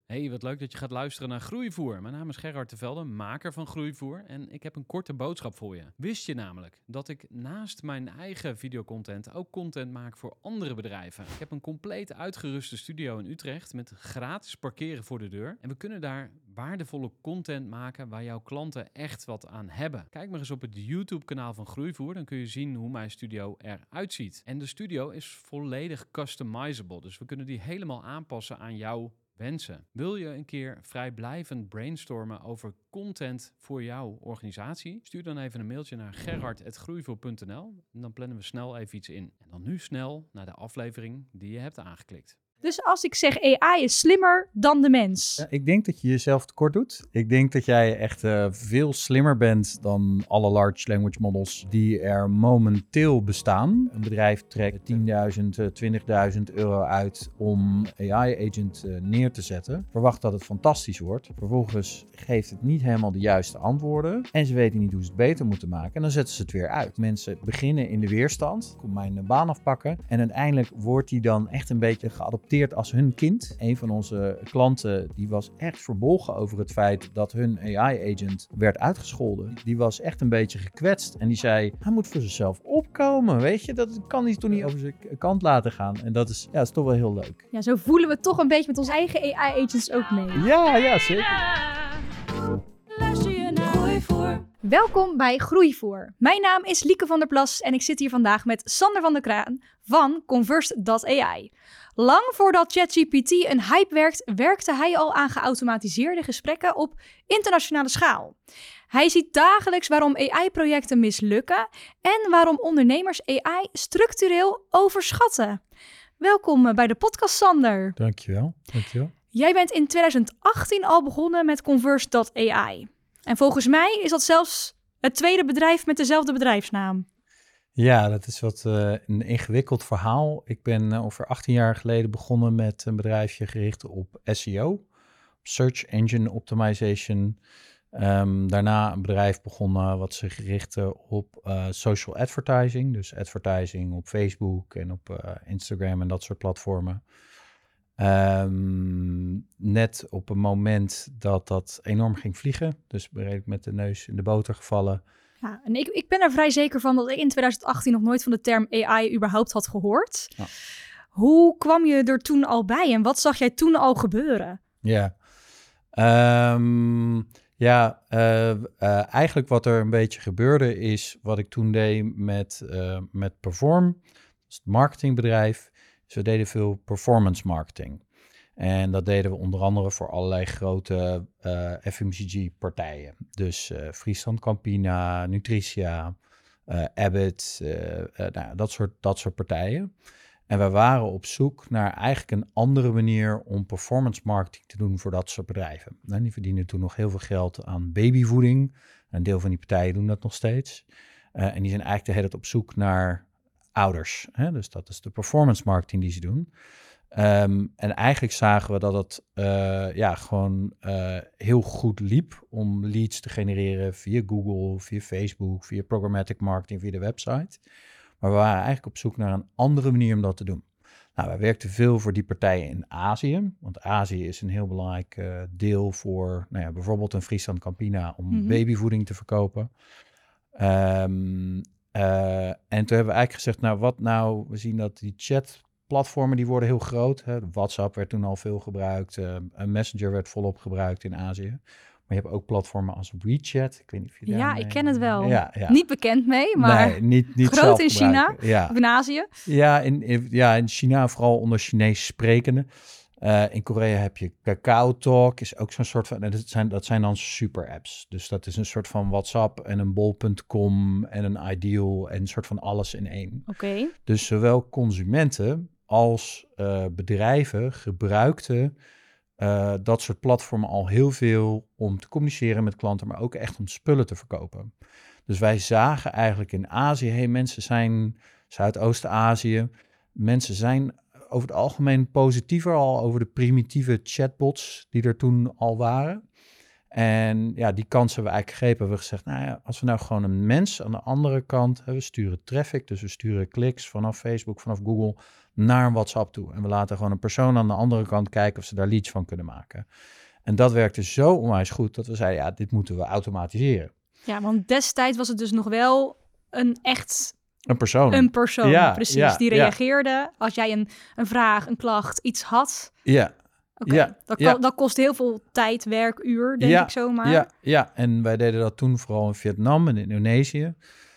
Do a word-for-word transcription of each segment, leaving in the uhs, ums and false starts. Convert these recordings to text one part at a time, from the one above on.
Hey, wat leuk dat je gaat luisteren naar Groeivoer. Mijn naam is Gerard de Velde, maker van Groeivoer. En ik heb een korte boodschap voor je. Wist je namelijk dat ik naast mijn eigen videocontent ook content maak voor andere bedrijven? Ik heb een compleet uitgeruste studio in Utrecht met gratis parkeren voor de deur. En we kunnen daar waardevolle content maken waar jouw klanten echt wat aan hebben. Kijk maar eens op het YouTube-kanaal van Groeivoer. Dan kun je zien hoe mijn studio eruit ziet. En de studio is volledig customizable. Dus we kunnen die helemaal aanpassen aan jouw wensen. Wil je een keer vrijblijvend brainstormen over content voor jouw organisatie? Stuur dan even een mailtje naar gerard at groeivoer punt n l en dan plannen we snel even iets in. En dan nu snel naar de aflevering die je hebt aangeklikt. Dus als ik zeg A I is slimmer dan de mens. Ja, ik denk dat je jezelf tekort doet. Ik denk dat jij echt uh, veel slimmer bent dan alle large language models die er momenteel bestaan. Een bedrijf trekt tienduizend, twintigduizend euro uit om A I-agent uh, neer te zetten. Verwacht dat het fantastisch wordt. Vervolgens geeft het niet helemaal de juiste antwoorden. En ze weten niet hoe ze het beter moeten maken. En dan zetten ze het weer uit. Mensen beginnen in de weerstand. Ik kom mijn baan afpakken. En uiteindelijk wordt die dan echt een beetje geadopteerd als hun kind. Een van onze klanten die was echt verbolgen over het feit dat hun A I-agent werd uitgescholden. Die was echt een beetje gekwetst en die zei, hij moet voor zichzelf opkomen, weet je, dat kan hij toch niet over zijn kant laten gaan. En dat is, ja, is toch wel heel leuk. Ja, zo voelen we toch een beetje met onze eigen A I-agents ook mee. Ja, ja, zeker. Luister je naar Groeivoer. Welkom bij Groeivoer. Mijn naam is Lieke van der Plas en ik zit hier vandaag met Sander van der Kraan van Conversed punt A I. Lang voordat ChatGPT een hype werd, werkte hij al aan geautomatiseerde gesprekken op internationale schaal. Hij ziet dagelijks waarom A I-projecten mislukken en waarom ondernemers A I structureel overschatten. Welkom bij de podcast, Sander. Dankjewel, dankjewel. Jij bent in twintig achttien al begonnen met Conversed punt A I. En volgens mij is dat zelfs het tweede bedrijf met dezelfde bedrijfsnaam. Ja, dat is wat uh, een ingewikkeld verhaal. Ik ben uh, ongeveer achttien jaar geleden begonnen met een bedrijfje gericht op S E O, Search Engine Optimization. Um, daarna een bedrijf begonnen wat zich richtte op uh, social advertising, dus advertising op Facebook en op uh, Instagram en dat soort platformen. Um, net op een moment dat dat enorm ging vliegen, dus redelijk met de neus in de boter gevallen. Ja, en ik, ik ben er vrij zeker van dat ik in twintig achttien nog nooit van de term A I überhaupt had gehoord. Ja. Hoe kwam je er toen al bij en wat zag jij toen al gebeuren? Ja, um, ja uh, uh, eigenlijk wat er een beetje gebeurde is wat ik toen deed met, uh, met Perform, dat is het marketingbedrijf. Dus we deden veel performance marketing. En dat deden we onder andere voor allerlei grote uh, F M C G-partijen. Dus uh, Friesland Campina, Nutritia, uh, Abbott, uh, uh, nou, dat, soort, dat soort partijen. En we waren op zoek naar eigenlijk een andere manier om performance marketing te doen voor dat soort bedrijven. En die verdienen toen nog heel veel geld aan babyvoeding. Een deel van die partijen doen dat nog steeds. Uh, en die zijn eigenlijk de hele tijd op zoek naar ouders. Hè? Dus dat is de performance marketing die ze doen. Um, en eigenlijk zagen we dat het uh, ja, gewoon uh, heel goed liep om leads te genereren via Google, via Facebook, via programmatic marketing, via de website. Maar we waren eigenlijk op zoek naar een andere manier om dat te doen. Nou, wij werkten veel voor die partijen in Azië, want Azië is een heel belangrijk uh, deel voor nou ja, bijvoorbeeld een Friesland Campina om mm-hmm. babyvoeding te verkopen. Um, uh, en toen hebben we eigenlijk gezegd, nou wat nou, we zien dat die chat platformen die worden heel groot. Hè. WhatsApp werd toen al veel gebruikt. Uh, Messenger werd volop gebruikt in Azië. Maar je hebt ook platformen als WeChat. Ik weet niet of je Ja, daarmee... ik ken het wel. Ja, ja. Niet bekend mee, maar nee, niet, niet groot in China ja. of in Azië. Ja in, in, ja, in China vooral onder Chinees sprekenden. Uh, in Korea heb je Kakao Talk, is ook zo'n soort van... Dat zijn, dat zijn dan super apps. Dus dat is een soort van WhatsApp en een bol punt com en een Ideal en een soort van alles in één. Oké. Okay. Dus zowel consumenten als uh, bedrijven gebruikten uh, dat soort platformen al heel veel om te communiceren met klanten, maar ook echt om spullen te verkopen. Dus wij zagen eigenlijk in Azië, hey, mensen zijn, Zuidoost-Azië, mensen zijn over het algemeen positiever al over de primitieve chatbots die er toen al waren. En ja, die kans hebben we eigenlijk gegrepen. We hebben gezegd, nou ja, als we nou gewoon een mens aan de andere kant, hè, we sturen traffic, dus we sturen kliks vanaf Facebook, vanaf Google naar een WhatsApp toe. En we laten gewoon een persoon aan de andere kant kijken of ze daar leads van kunnen maken. En dat werkte zo onwijs goed dat we zeiden, ja, dit moeten we automatiseren. Ja, want destijds was het dus nog wel een echt... Een persoon. Een persoon, Ja, precies. ja, die ja. reageerde als jij een, een vraag, een klacht, iets had. Ja. Oké, Ja, dat, ja. kan- dat kost heel veel tijd, werk, uur, denk Ja, ik zomaar. Ja, ja, en wij deden dat toen vooral in Vietnam en Indonesië.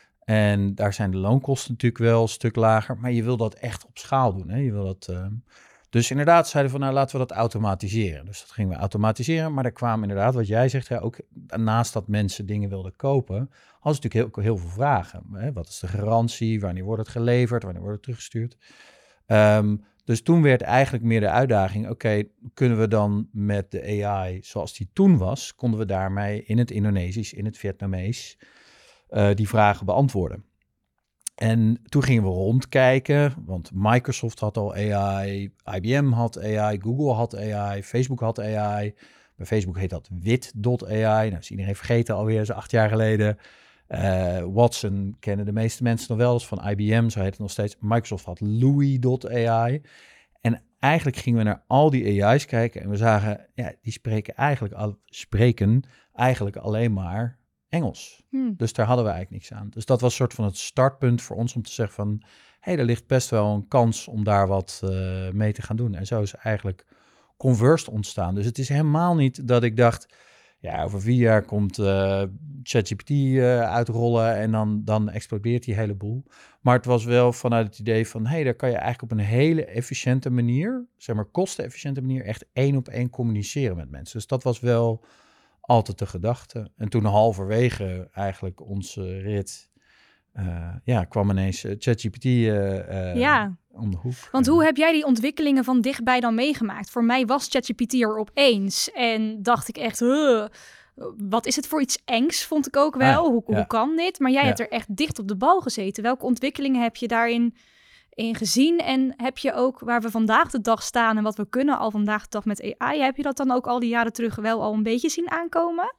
En daar zijn de loonkosten natuurlijk wel een stuk lager. Maar je wil dat echt op schaal doen. Hè? Je wil dat, uh... Dus inderdaad zeiden we van, nou laten we dat automatiseren. Dus dat gingen we automatiseren. Maar er kwamen inderdaad, wat jij zegt, ja, ook naast dat mensen dingen wilden kopen, hadden ze natuurlijk heel, heel veel vragen. Hè? Wat is de garantie? Wanneer wordt het geleverd? Wanneer wordt het teruggestuurd? Um, dus toen werd eigenlijk meer de uitdaging, oké, okay, kunnen we dan met de A I zoals die toen was, konden we daarmee in het Indonesisch, in het Vietnamees, uh, die vragen beantwoorden. En toen gingen we rondkijken, want Microsoft had al A I, I B M had A I, Google had A I, Facebook had A I. Bij Facebook heet dat wit punt A I. Nou, is iedereen vergeten alweer, zo acht jaar geleden. Uh, Watson kennen de meeste mensen nog wel, dus van I B M, zo heet het nog steeds. Microsoft had Louis punt A I. En eigenlijk gingen we naar al die A I's kijken en we zagen, ja, die spreken eigenlijk, al, spreken eigenlijk alleen maar Engels. Hmm. Dus daar hadden we eigenlijk niks aan. Dus dat was een soort van het startpunt voor ons om te zeggen van, hé, hey, er ligt best wel een kans om daar wat uh, mee te gaan doen. En zo is eigenlijk Conversed ontstaan. Dus het is helemaal niet dat ik dacht, ja, over vier jaar komt uh, ChatGPT uh, uitrollen en dan, dan explodeert die hele boel. Maar het was wel vanuit het idee van, hé, hey, daar kan je eigenlijk op een hele efficiënte manier, zeg maar kostenefficiënte manier, echt één op één communiceren met mensen. Dus dat was wel altijd de gedachte. En toen halverwege eigenlijk onze rit, uh, ja, kwam ineens uh, ChatGPT uh, uh, ja. om de hoek. Want hoe heb jij die ontwikkelingen van dichtbij dan meegemaakt? Voor mij was ChatGPT er opeens en dacht ik echt, uh, wat is het voor iets engs, vond ik ook wel. Ah, hoe, ja. hoe kan dit? Maar jij ja. hebt er echt dicht op de bal gezeten. Welke ontwikkelingen heb je daarin in gezien? En heb je ook, waar we vandaag de dag staan en wat we kunnen al vandaag de dag met A I, heb je dat dan ook al die jaren terug wel al een beetje zien aankomen?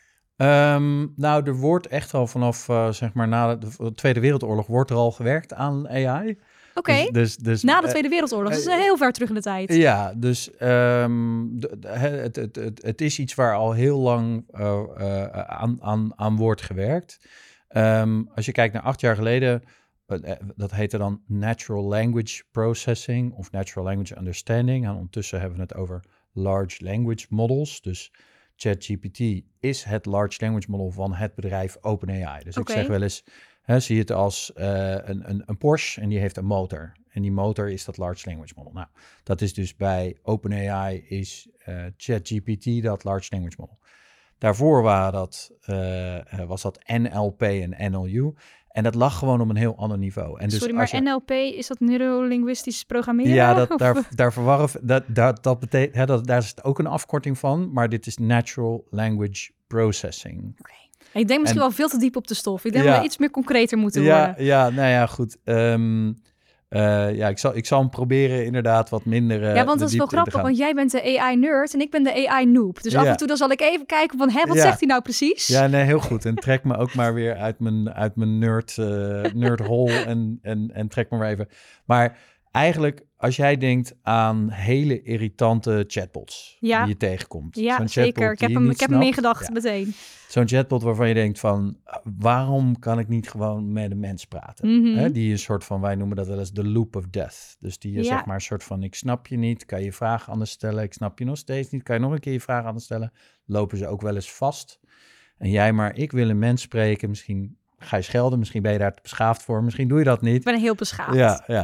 Um, nou, er wordt echt al vanaf, uh, zeg maar, na de Tweede Wereldoorlog wordt er al gewerkt aan A I. Oké, okay. dus, dus, dus, na de Tweede Wereldoorlog, uh, dat is heel ver terug in de tijd. Ja, dus um, de, de, het, het, het, het is iets waar al heel lang uh, uh, aan, aan, aan wordt gewerkt. Um, als je kijkt naar acht jaar geleden, uh, dat heette dan Natural Language Processing of Natural Language Understanding. En ondertussen hebben we het over Large Language Models, dus ChatGPT is het large language model van het bedrijf OpenAI. Dus okay. ik zeg wel eens, hè, zie je het als uh, een, een, een Porsche en die heeft een motor. En die motor is dat large language model. Nou, dat is dus bij OpenAI is uh, ChatGPT dat large language model. Daarvoor waren dat, uh, was dat N L P en N L U. En dat lag gewoon op een heel ander niveau. En dus Sorry, maar je... N L P, is dat neurolinguistisch programmeren? Ja, dat, daar, daar verwarren, dat, dat, dat betekent, hè, dat, daar is het ook een afkorting van, maar dit is Natural Language Processing. Okay. Ik denk misschien en, wel veel te diep op de stof. Ik denk ja, dat we iets meer concreter moeten ja, worden. Ja, nou ja, goed. Um, Uh, ja, ik zal, ik zal hem proberen inderdaad wat minder uh, Ja, want dat is wel grappig, want jij bent de A I-nerd en ik ben de A I-noob. Dus ja. af en toe dan zal ik even kijken van, hé, wat ja. zegt hij nou precies? Ja, nee, heel goed. En trek me ook maar weer uit mijn, uit mijn nerd, uh, nerdhole en, en, en trek me maar even. Maar eigenlijk, als jij denkt aan hele irritante chatbots ja. die je tegenkomt. Ja, Zo'n zeker. Ik heb, hem, ik heb hem in gedachten ja. meteen. Zo'n chatbot waarvan je denkt van, waarom kan ik niet gewoon met een mens praten? Mm-hmm. Hè, die een soort van, wij noemen dat wel eens de loop of death. Dus die je ja. zeg maar een soort van, ik snap je niet, kan je vragen anders stellen, ik snap je nog steeds niet, kan je nog een keer je vraag anders stellen. Lopen ze ook wel eens vast. En jij maar, ik wil een mens spreken, misschien ga je schelden, misschien ben je daar te beschaafd voor, misschien doe je dat niet. Ik ben heel beschaafd. Ja, ja.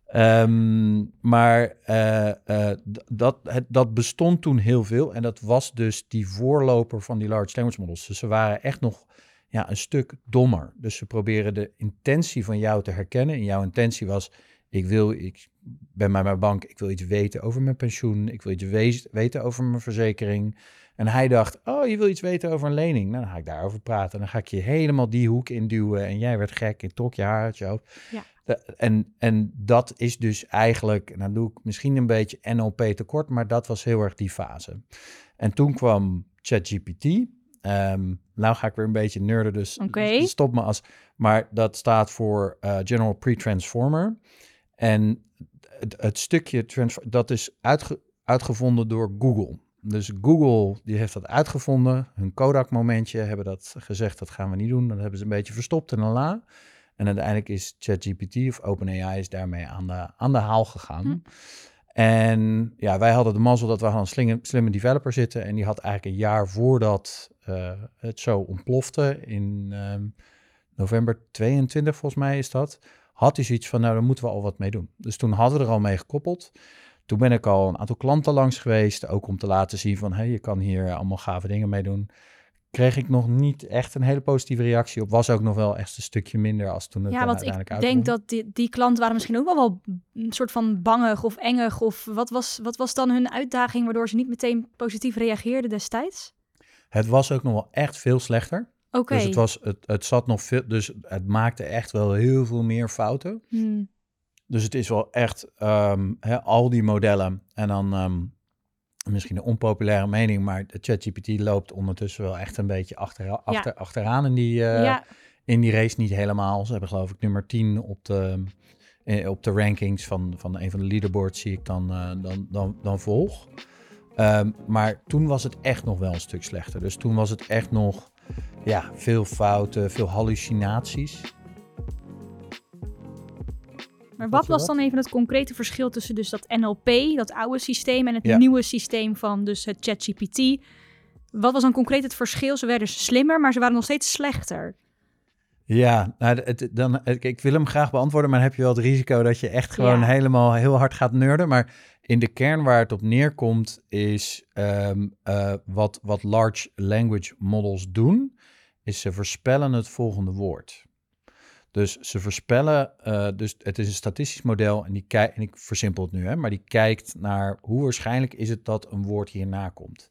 um, maar uh, uh, dat, het, dat bestond toen heel veel en dat was dus die voorloper van die large language models. Dus ze waren echt nog ja, een stuk dommer. Dus ze proberen de intentie van jou te herkennen. En jouw intentie was, ik wil, ik ben bij mijn bank, ik wil iets weten over mijn pensioen, ik wil iets we- weten over mijn verzekering. En hij dacht, oh, je wil iets weten over een lening. Nou, dan ga ik daarover praten. Dan ga ik je helemaal die hoek induwen. En jij werd gek, je trok je haar uit je hoofd. Ja. De, en, en dat is dus eigenlijk, nou doe ik misschien een beetje N L P tekort, maar dat was heel erg die fase. En toen kwam ChatGPT. Um, nou ga ik weer een beetje nerden, dus okay. stop me als... Maar dat staat voor uh, General Pre-Transformer. En het, het stukje transfer, dat is uitge, uitgevonden door Google. Dus Google die heeft dat uitgevonden. Hun Kodak-momentje hebben dat gezegd, dat gaan we niet doen. Dat hebben ze een beetje verstopt in een la. En uiteindelijk is ChatGPT of OpenAI is daarmee aan de, aan de haal gegaan. Hm. En ja, wij hadden de mazzel dat we hadden een slimme, slimme developer zitten. En die had eigenlijk een jaar voordat uh, het zo ontplofte, in um, november tweeëntwintig volgens mij is dat, had hij zoiets van, nou, daar moeten we al wat mee doen. Dus toen hadden we er al mee gekoppeld. Toen ben ik al een aantal klanten langs geweest, ook om te laten zien van, hey, je kan hier allemaal gave dingen mee doen. Kreeg ik nog niet echt een hele positieve reactie op. Was ook nog wel echt een stukje minder als toen het ja, want uiteindelijk ik denk dat die, die klanten waren misschien ook wel wel een soort van bangig of engig. Of wat was, wat was dan hun uitdaging waardoor ze niet meteen positief reageerden destijds? Het was ook nog wel echt veel slechter. Oké. Okay. Dus het was, het, het zat nog veel, dus het maakte echt wel heel veel meer fouten. Hmm. Dus het is wel echt um, hè, al die modellen en dan um, misschien een onpopulaire mening, maar de ChatGPT loopt ondertussen wel echt een beetje achter, achter, ja. achteraan in die, uh, ja. in die race. Niet helemaal. Ze hebben geloof ik nummer tien op de, eh, op de rankings van, van een van de leaderboards zie ik dan, uh, dan, dan, dan volg. Um, maar toen was het echt nog wel een stuk slechter. Dus toen was het echt nog ja, veel fouten, veel hallucinaties. Maar wat was dan even het concrete verschil tussen dus dat N L P, dat oude systeem, en het ja. nieuwe systeem van dus het ChatGPT? Wat was dan concreet het verschil? Ze werden slimmer, maar ze waren nog steeds slechter. Ja, nou, het, dan, ik, ik wil hem graag beantwoorden, maar dan heb je wel het risico dat je echt gewoon ja. helemaal heel hard gaat nerden. Maar in de kern waar het op neerkomt is um, uh, wat, wat large language models doen, is ze voorspellen het volgende woord. Dus ze voorspellen, uh, dus het is een statistisch model en, die kijk, en ik versimpel het nu, hè, maar die kijkt naar hoe waarschijnlijk is het dat een woord hierna komt.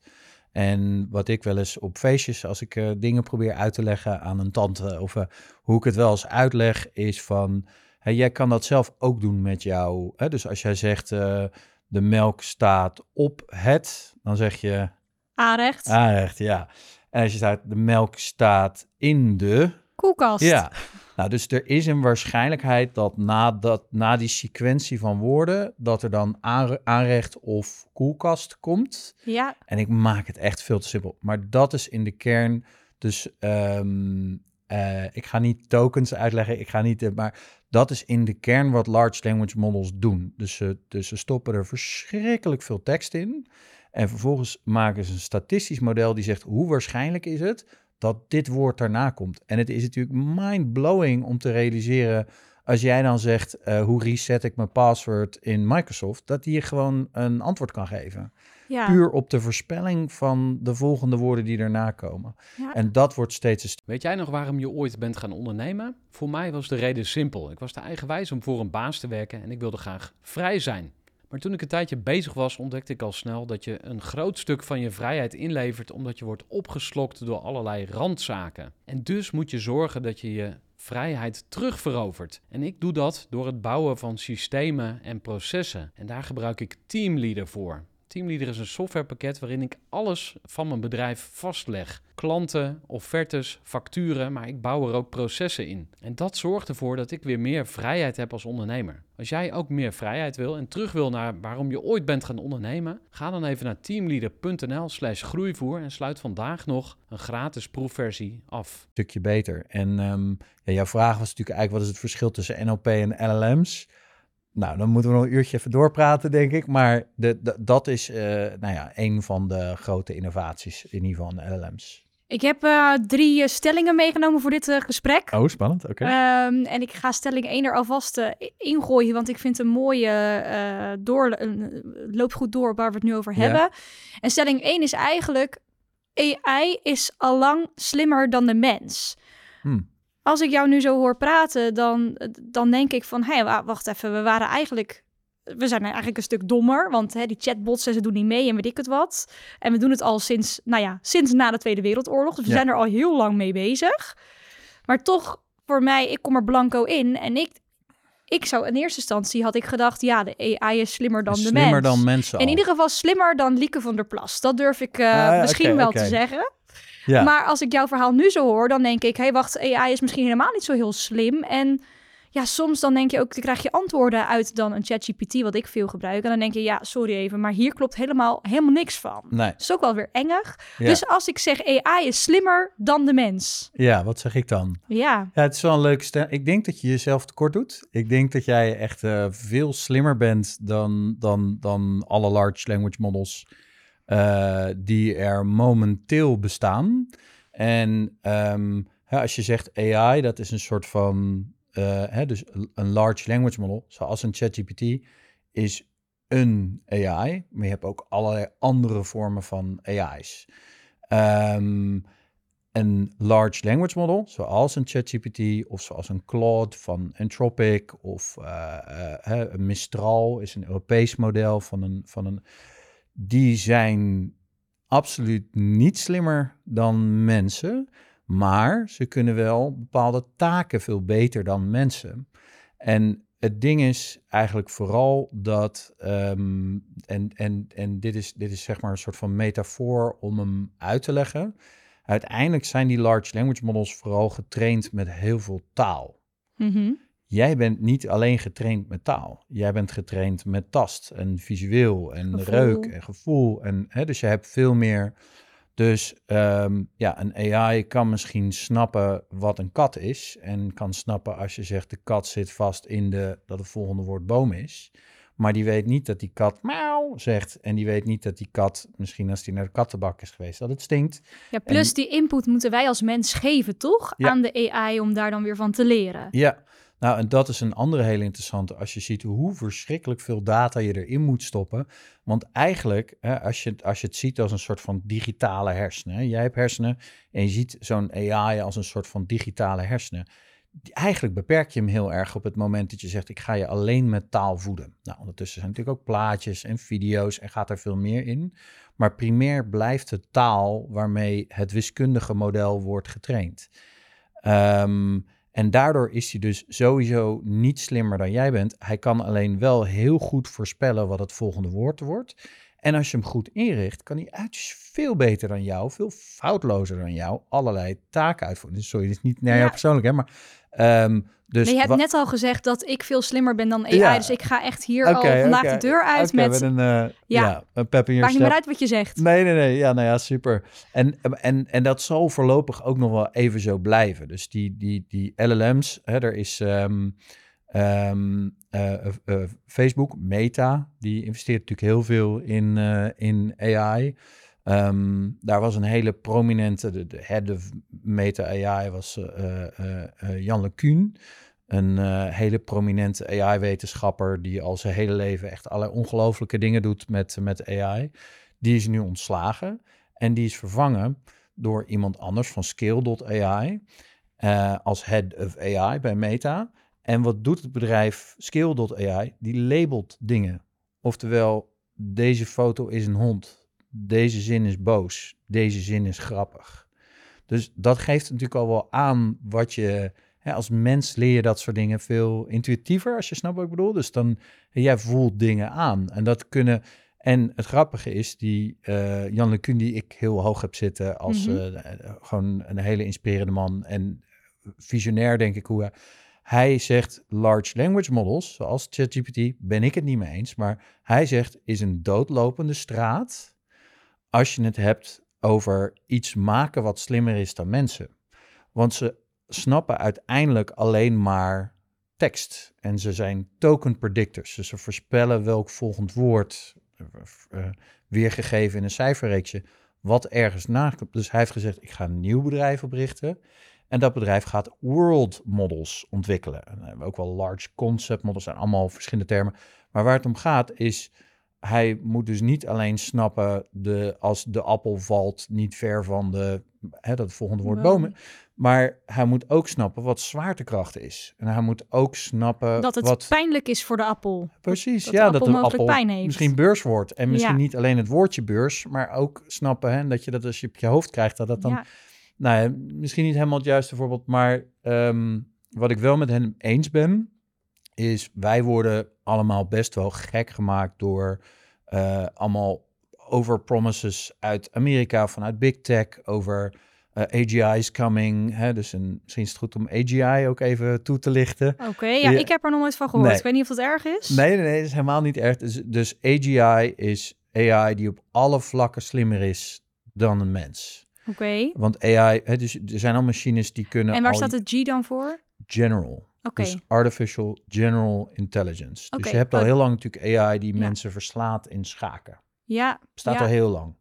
En wat ik wel eens op feestjes, als ik uh, dingen probeer uit te leggen aan een tante, of uh, hoe ik het wel eens uitleg, is van, hey, jij kan dat zelf ook doen met jou. Hè? Dus als jij zegt, uh, de melk staat op het, dan zeg je... Aanrecht. Aanrecht, ja. En als je zegt, de melk staat in de... koelkast. Ja. Nou, dus er is een waarschijnlijkheid dat na, dat, na die sequentie van woorden, dat er dan aanrecht of koelkast komt. Ja. En ik maak het echt veel te simpel. Maar dat is in de kern, dus um, uh, ik ga niet tokens uitleggen, ik ga niet, uh, maar dat is in de kern wat large language models doen. Dus, uh, dus ze stoppen er verschrikkelijk veel tekst in. En vervolgens maken ze een statistisch model die zegt, hoe waarschijnlijk is het dat dit woord daarna komt. En het is natuurlijk mind-blowing om te realiseren, als jij dan zegt, uh, hoe reset ik mijn password in Microsoft, dat die je gewoon een antwoord kan geven. Ja. Puur op de voorspelling van de volgende woorden die daarna komen. Ja. En dat wordt steeds... Een st- Weet jij nog waarom je ooit bent gaan ondernemen? Voor mij was de reden simpel. Ik was te eigenwijs om voor een baas te werken en ik wilde graag vrij zijn. Maar toen ik een tijdje bezig was, ontdekte ik al snel dat je een groot stuk van je vrijheid inlevert omdat je wordt opgeslokt door allerlei randzaken. En dus moet je zorgen dat je je vrijheid terugverovert. En ik doe dat door het bouwen van systemen en processen. En daar gebruik ik Teamleader voor. Teamleader is een softwarepakket waarin ik alles van mijn bedrijf vastleg. Klanten, offertes, facturen, maar ik bouw er ook processen in. En dat zorgt ervoor dat ik weer meer vrijheid heb als ondernemer. Als jij ook meer vrijheid wil en terug wil naar waarom je ooit bent gaan ondernemen, ga dan even naar teamleader.nl slash groeivoer en sluit vandaag nog een gratis proefversie af. Een stukje beter. En um, ja, jouw vraag was natuurlijk eigenlijk, wat is het verschil tussen N L P en L L M's? Nou, dan moeten we nog een uurtje even doorpraten, denk ik. Maar de, de, dat is uh, nou ja, een van de grote innovaties, in ieder geval in L L M's. Ik heb uh, drie uh, stellingen meegenomen voor dit uh, gesprek. Oh, spannend. Oké. Okay. Um, en ik ga stelling één er alvast uh, ingooien, want ik vind het een mooie, uh, door, uh, loopt goed door waar we het nu over ja. hebben. En stelling één is eigenlijk, A I is allang slimmer dan de mens. Hmm. Als ik jou nu zo hoor praten, dan, dan denk ik van, hé, hey, wacht even, we waren eigenlijk... We zijn eigenlijk een stuk dommer, want hè, die chatbots, ze doen niet mee en weet ik het wat. En we doen het al sinds, nou ja, sinds na de Tweede Wereldoorlog. Dus we ja. zijn er al heel lang mee bezig. Maar toch, voor mij, ik kom er blanco in. En ik, ik zou in eerste instantie, had ik gedacht, ja, de A I is slimmer dan is de slimmer mens. dan mensen al. In ieder geval slimmer dan Lieke van der Plas. Dat durf ik uh, uh, misschien okay, wel okay. te zeggen. Ja. Maar als ik jouw verhaal nu zo hoor, dan denk ik, hé, hey, wacht, A I is misschien helemaal niet zo heel slim. En ja, soms dan denk je ook, dan krijg je antwoorden uit dan een ChatGPT, wat ik veel gebruik. En dan denk je, ja, sorry even, maar hier klopt helemaal, helemaal niks van. Nee. Dat is ook wel weer engig. Ja. Dus als ik zeg A I is slimmer dan de mens. Ja, wat zeg ik dan? Ja. Ja, het is wel een leuke stem. Ik denk dat je jezelf tekort doet. Ik denk dat jij echt uh, veel slimmer bent dan, dan, dan alle large language models uh, die er momenteel bestaan. En um, ja, als je zegt A I, dat is een soort van, uh, hè, dus een large language model, zoals een ChatGPT, is een A I. Maar je hebt ook allerlei andere vormen van A I's. Um, Een large language model, zoals een ChatGPT of zoals een Claude van Anthropic of uh, uh, een Mistral is een Europees model van een, van een... Die zijn absoluut niet slimmer dan mensen, maar ze kunnen wel bepaalde taken veel beter dan mensen. En het ding is eigenlijk vooral dat, um, en, en, en dit is, dit is zeg maar een soort van metafoor om hem uit te leggen. Uiteindelijk zijn die large language models vooral getraind met heel veel taal. Mm-hmm. Jij bent niet alleen getraind met taal. Jij bent getraind met tast en visueel en Gevoel. reuk en gevoel. En, hè, dus je hebt veel meer. Dus um, ja, een A I kan misschien snappen wat een kat is. En kan snappen als je zegt de kat zit vast in de, dat het volgende woord boom is. Maar die weet niet dat die kat miauw zegt. En die weet niet dat die kat, misschien als die naar de kattenbak is geweest, dat het stinkt. Ja, plus en, die input moeten wij als mens geven, toch? Ja. Aan de A I om daar dan weer van te leren. Ja, nou en dat is een andere hele interessante. Als je ziet hoe verschrikkelijk veel data je erin moet stoppen. Want eigenlijk, hè, als, je, als je het ziet als een soort van digitale hersenen. Hè, jij hebt hersenen en je ziet zo'n A I als een soort van digitale hersenen. Eigenlijk beperk je hem heel erg op het moment dat je zegt, ik ga je alleen met taal voeden. Nou, ondertussen zijn natuurlijk ook plaatjes en video's en gaat er veel meer in. Maar primair blijft het taal waarmee het wiskundige model wordt getraind. Um, en daardoor is hij dus sowieso niet slimmer dan jij bent. Hij kan alleen wel heel goed voorspellen wat het volgende woord wordt. En als je hem goed inricht, kan hij uit veel beter dan jou, veel foutlozer dan jou, allerlei taken uitvoeren. Dus sorry, dit is niet naar jou Ja. persoonlijk, hè, maar... Um, dus nee, je hebt wa- net al gezegd dat ik veel slimmer ben dan A I. Ja. Dus ik ga echt hier Oké, al vandaag oké. de deur uit Oké, met... een, uh, ja. Ja. een pep in your Maakt niet meer step. uit wat je zegt. Nee, nee, nee. Ja, nou ja, super. En, en, en dat zal voorlopig ook nog wel even zo blijven. Dus die, die, die L L M's, hè, er is um, um, uh, uh, Facebook, Meta, die investeert natuurlijk heel veel in, uh, in A I. Um, daar was een hele prominente, de, de head of Meta A I was uh, uh, uh, Jan LeCun. Een uh, hele prominente A I-wetenschapper die al zijn hele leven echt allerlei ongelooflijke dingen doet met, met A I. Die is nu ontslagen en die is vervangen door iemand anders van Scale dot A I uh, als head of A I bij Meta. En wat doet het bedrijf Scale dot A I? Die labelt dingen. Oftewel, deze foto is een hond. Deze zin is boos. Deze zin is grappig. Dus dat geeft natuurlijk al wel aan wat je... Hè, als mens leer je dat soort dingen veel intuïtiever, als je snapt wat ik bedoel. Dus dan, jij voelt dingen aan. En dat kunnen... En het grappige is, die uh, Jan LeCun, die ik heel hoog heb zitten als mm-hmm. uh, gewoon een hele inspirerende man en visionair, denk ik, hoe hij... Hij zegt large language models, zoals ChatGPT, ben ik het niet mee eens. Maar hij zegt, is een doodlopende straat als je het hebt over iets maken wat slimmer is dan mensen. Want ze snappen uiteindelijk alleen maar tekst. En ze zijn token predictors. Dus ze voorspellen welk volgend woord, uh, weergegeven in een cijferreeksje, wat ergens nakomt. Dus hij heeft gezegd, ik ga een nieuw bedrijf oprichten. En dat bedrijf gaat world models ontwikkelen. En dan hebben we ook wel large concept models, zijn allemaal verschillende termen. Maar waar het om gaat is, hij moet dus niet alleen snappen, de, als de appel valt niet ver van de, hè, dat volgende woord Boom. bomen. Maar hij moet ook snappen wat zwaartekracht is. En hij moet ook snappen dat het wat... pijnlijk is voor de appel. Precies, dat ja, de dat appel de mogelijk appel pijn heeft. misschien beurs wordt. En misschien Ja. niet alleen het woordje beurs, maar ook snappen, hè, dat je dat als je op je hoofd krijgt, dat dat dan... Ja. Nou ja, misschien niet helemaal het juiste voorbeeld, maar um, wat ik wel met hen eens ben, is wij worden allemaal best wel gek gemaakt door uh, allemaal overpromises uit Amerika, vanuit Big Tech, over Uh, A G I is coming. Hè? Dus een, misschien is het goed om A G I ook even toe te lichten. Oké, okay, ja, ja, ik heb er nog nooit van gehoord. Nee. Ik weet niet of dat erg is. Nee, nee, nee, dat is helemaal niet erg. Dus, dus A G I is A I die op alle vlakken slimmer is dan een mens. Oké. Okay. Want A I, hè, dus er zijn al machines die kunnen... En waar al staat het G dan voor? General. Oké. Okay. Dus Artificial General Intelligence. Okay. Dus je hebt al oh. heel lang natuurlijk A I die ja. mensen verslaat in schaken. Ja. Bestaat ja. al heel lang.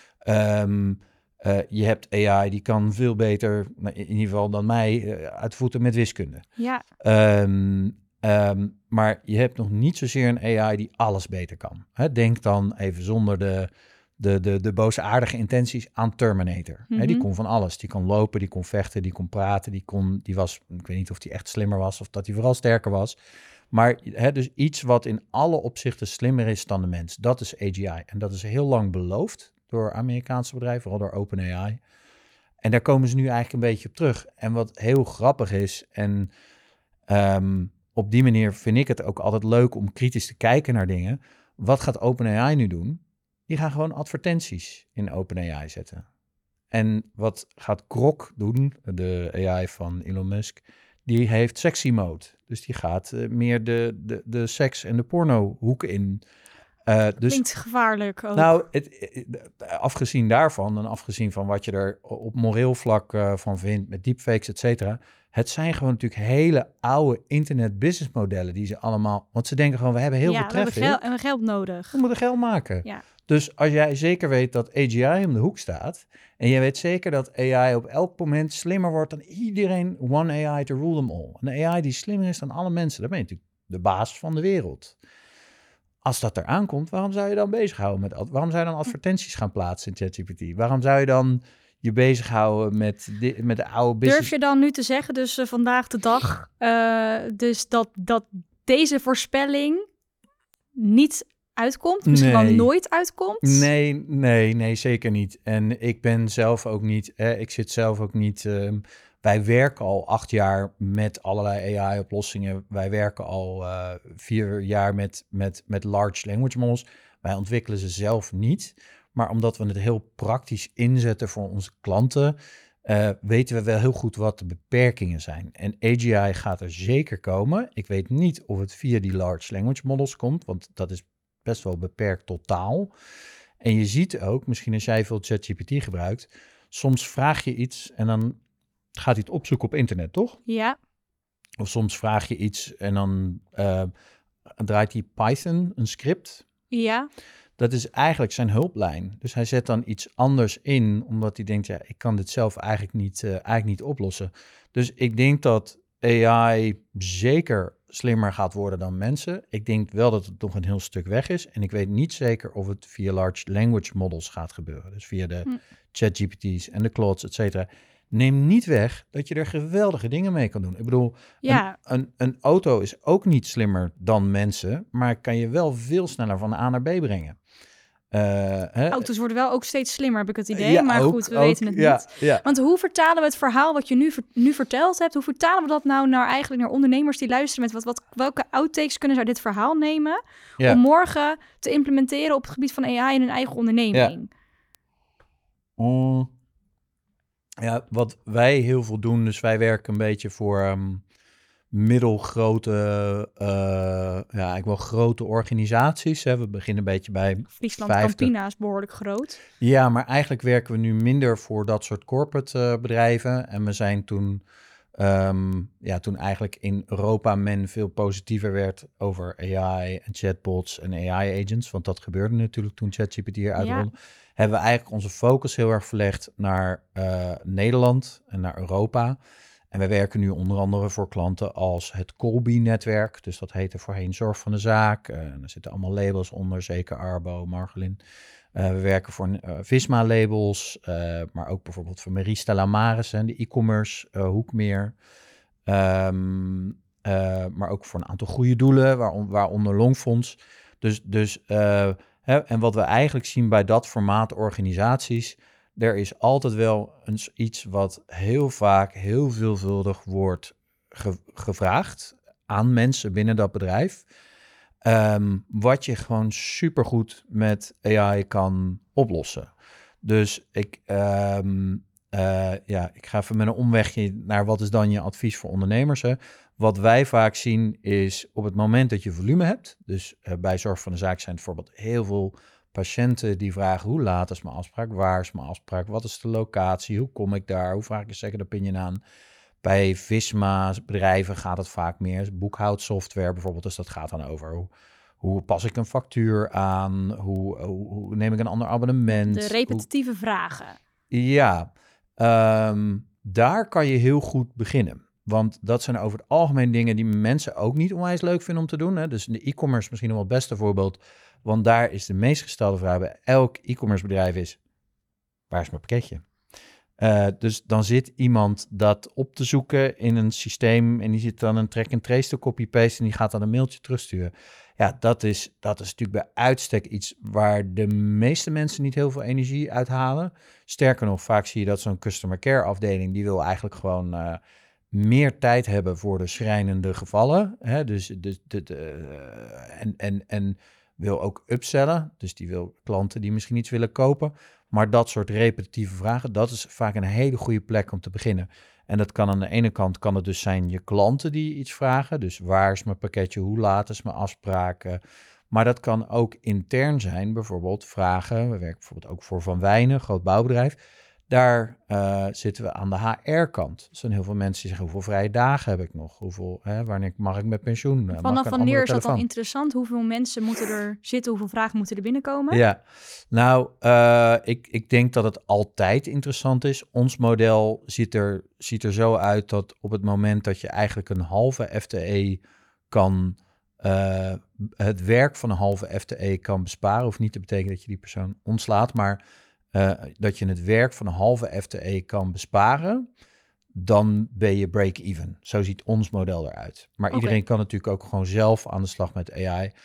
Um, uh, je hebt A I die kan veel beter, in ieder geval dan mij, uh, uit voeten met wiskunde. Ja. Um, um, maar je hebt nog niet zozeer een A I die alles beter kan. Hè, denk dan even zonder de... De, de, de boosaardige intenties aan Terminator. Mm-hmm. He, die kon van alles. Die kon lopen, die kon vechten, die kon praten. Die, kon, die was, ik weet niet of die echt slimmer was of dat hij vooral sterker was. Maar he, dus iets wat in alle opzichten slimmer is dan de mens. Dat is A G I. En dat is heel lang beloofd door Amerikaanse bedrijven, vooral door OpenAI. En daar komen ze nu eigenlijk een beetje op terug. En wat heel grappig is, en um, op die manier vind ik het ook altijd leuk om kritisch te kijken naar dingen. Wat gaat OpenAI nu doen? Die gaan gewoon advertenties in OpenAI zetten. En wat gaat Grok doen, de A I van Elon Musk? Die heeft sexy mode. Dus die gaat uh, meer de, de, de seks- en de porno-hoek in. Uh, dus, Klinkt gevaarlijk ook. Nou, het, het, afgezien daarvan en afgezien van wat je er op moreel vlak uh, van vindt... met deepfakes, et cetera... het zijn gewoon natuurlijk hele oude internet-businessmodellen die ze allemaal... want ze denken gewoon, we hebben heel ja, veel traffic. we hebben geld, en geld nodig. We moeten geld maken. Ja. Dus als jij zeker weet dat A G I om de hoek staat... en jij weet zeker dat A I op elk moment slimmer wordt dan iedereen... one A I to rule them all. Een A I die slimmer is dan alle mensen, dan ben je natuurlijk de baas van de wereld. Als dat eraan komt, waarom zou je dan bezighouden met... waarom zou je dan advertenties gaan plaatsen in ChatGPT? Waarom zou je dan je bezighouden met de, met de oude business... Durf je dan nu te zeggen, dus uh, vandaag de dag... Uh, dus dat, dat deze voorspelling niet... uitkomt? Misschien nee. wel nooit uitkomt? Nee, nee, nee, zeker niet. En ik ben zelf ook niet, eh, ik zit zelf ook niet... Um, wij werken al acht jaar met allerlei A I-oplossingen. Wij werken al uh, vier jaar met, met, met large language models. Wij ontwikkelen ze zelf niet. Maar omdat we het heel praktisch inzetten voor onze klanten... Uh, weten we wel heel goed wat de beperkingen zijn. En A G I gaat er zeker komen. Ik weet niet of het via die large language models komt, want dat is best wel beperkt totaal. En je ziet ook, misschien als jij veel ChatGPT gebruikt, soms vraag je iets en dan gaat hij het opzoeken op internet, toch? Ja. Of soms vraag je iets en dan uh, draait hij Python, een script. Ja. Dat is eigenlijk zijn hulplijn. Dus hij zet dan iets anders in, omdat hij denkt, ja, ik kan dit zelf eigenlijk niet, uh, eigenlijk niet oplossen. Dus ik denk dat A I zeker slimmer gaat worden dan mensen. Ik denk wel dat het nog een heel stuk weg is. En ik weet niet zeker of het via large language models gaat gebeuren. Dus via de hm. ChatGPT's en de Claudes, et cetera. Neem niet weg dat je er geweldige dingen mee kan doen. Ik bedoel, ja. een, een, een auto is ook niet slimmer dan mensen, maar kan je wel veel sneller van A naar B brengen. Uh, hè? Auto's worden wel ook steeds slimmer, heb ik het idee. Ja, maar ook, goed, we ook, weten het ja, niet. Ja. Want hoe vertalen we het verhaal wat je nu, nu verteld hebt? Hoe vertalen we dat nou naar eigenlijk naar ondernemers die luisteren? Met wat, wat, welke outtakes kunnen ze uit dit verhaal nemen? Ja. Om morgen te implementeren op het gebied van A I in hun eigen onderneming? Ja. Mm. Ja, wat wij heel veel doen, dus wij werken een beetje voor um, middelgrote, uh, ja, eigenlijk wel grote organisaties. Hè. We beginnen een beetje bij Friesland vijftig. Campina is behoorlijk groot. Ja, maar eigenlijk werken we nu minder voor dat soort corporate uh, bedrijven. En we zijn toen, um, ja, toen eigenlijk in Europa men veel positiever werd over A I en chatbots en A I-agents. Want dat gebeurde natuurlijk toen ChatGPT hier uitrolde. Ja. Hebben we eigenlijk onze focus heel erg verlegd naar uh, Nederland en naar Europa. En wij werken nu onder andere voor klanten als het Colby-netwerk. Dus dat heette voorheen Zorg van de Zaak. Uh, er zitten allemaal labels onder, zeker Arbo, Margelin. Uh, we werken voor uh, Visma-labels, uh, maar ook bijvoorbeeld voor Marie Stella Maris, hè, de e-commerce uh, hoek meer. Um, uh, maar ook voor een aantal goede doelen, waar, waaronder Longfonds. Dus... dus uh, He, en wat we eigenlijk zien bij dat formaat organisaties, er is altijd wel een, iets wat heel vaak, heel veelvuldig wordt ge, gevraagd aan mensen binnen dat bedrijf, um, wat je gewoon supergoed met A I kan oplossen. Dus ik, um, uh, ja, ik ga even met een omwegje naar wat is dan je advies voor ondernemers. Hè? Wat wij vaak zien is op het moment dat je volume hebt. Dus uh, bij Zorg van de Zaak zijn het bijvoorbeeld heel veel patiënten die vragen hoe laat is mijn afspraak, waar is mijn afspraak, wat is de locatie, hoe kom ik daar, hoe vraag ik een second opinion aan. Bij Visma bedrijven gaat het vaak meer, boekhoudsoftware bijvoorbeeld, dus dat gaat dan over hoe, hoe pas ik een factuur aan, hoe, hoe, hoe neem ik een ander abonnement. De repetitieve hoe... vragen. Ja, um, daar kan je heel goed beginnen. Want dat zijn over het algemeen dingen die mensen ook niet onwijs leuk vinden om te doen. Hè? Dus de e-commerce misschien nog wel het beste voorbeeld. Want daar is de meest gestelde vraag bij elk e-commerce bedrijf is, waar is mijn pakketje? Uh, dus dan zit iemand dat op te zoeken in een systeem en die zit dan een track and trace te copy-paste en die gaat dan een mailtje terugsturen. Ja, dat is, dat is natuurlijk bij uitstek iets waar de meeste mensen niet heel veel energie uithalen. Sterker nog, vaak zie je dat zo'n customer care afdeling, die wil eigenlijk gewoon uh, meer tijd hebben voor de schrijnende gevallen. Hè? Dus, dus de, de, uh, en, en, en wil ook upsellen, dus die wil klanten die misschien iets willen kopen. Maar dat soort repetitieve vragen, dat is vaak een hele goede plek om te beginnen. En dat kan aan de ene kant kan het dus zijn je klanten die iets vragen. Dus waar is mijn pakketje, hoe laat is mijn afspraken. Maar dat kan ook intern zijn, bijvoorbeeld vragen. We werken bijvoorbeeld ook voor Van Wijnen, groot bouwbedrijf. Daar uh, zitten we aan de H R-kant. Er zijn heel veel mensen die zeggen, hoeveel vrije dagen heb ik nog? Hoeveel, hè, wanneer mag ik met pensioen? Mag Vanaf wanneer is dat telefoon? dan interessant? Hoeveel mensen moeten er zitten? Hoeveel vragen moeten er binnenkomen? Ja, nou, uh, ik, ik denk dat het altijd interessant is. Ons model ziet er, ziet er zo uit dat op het moment dat je eigenlijk een halve F T E kan... Uh, het werk van een halve F T E kan besparen. Hoeft niet te betekenen dat je die persoon ontslaat, maar... Uh, dat je het werk van een halve F T E kan besparen, dan ben je break-even. Zo ziet ons model eruit. Maar Okay. iedereen kan natuurlijk ook gewoon zelf aan de slag met A I.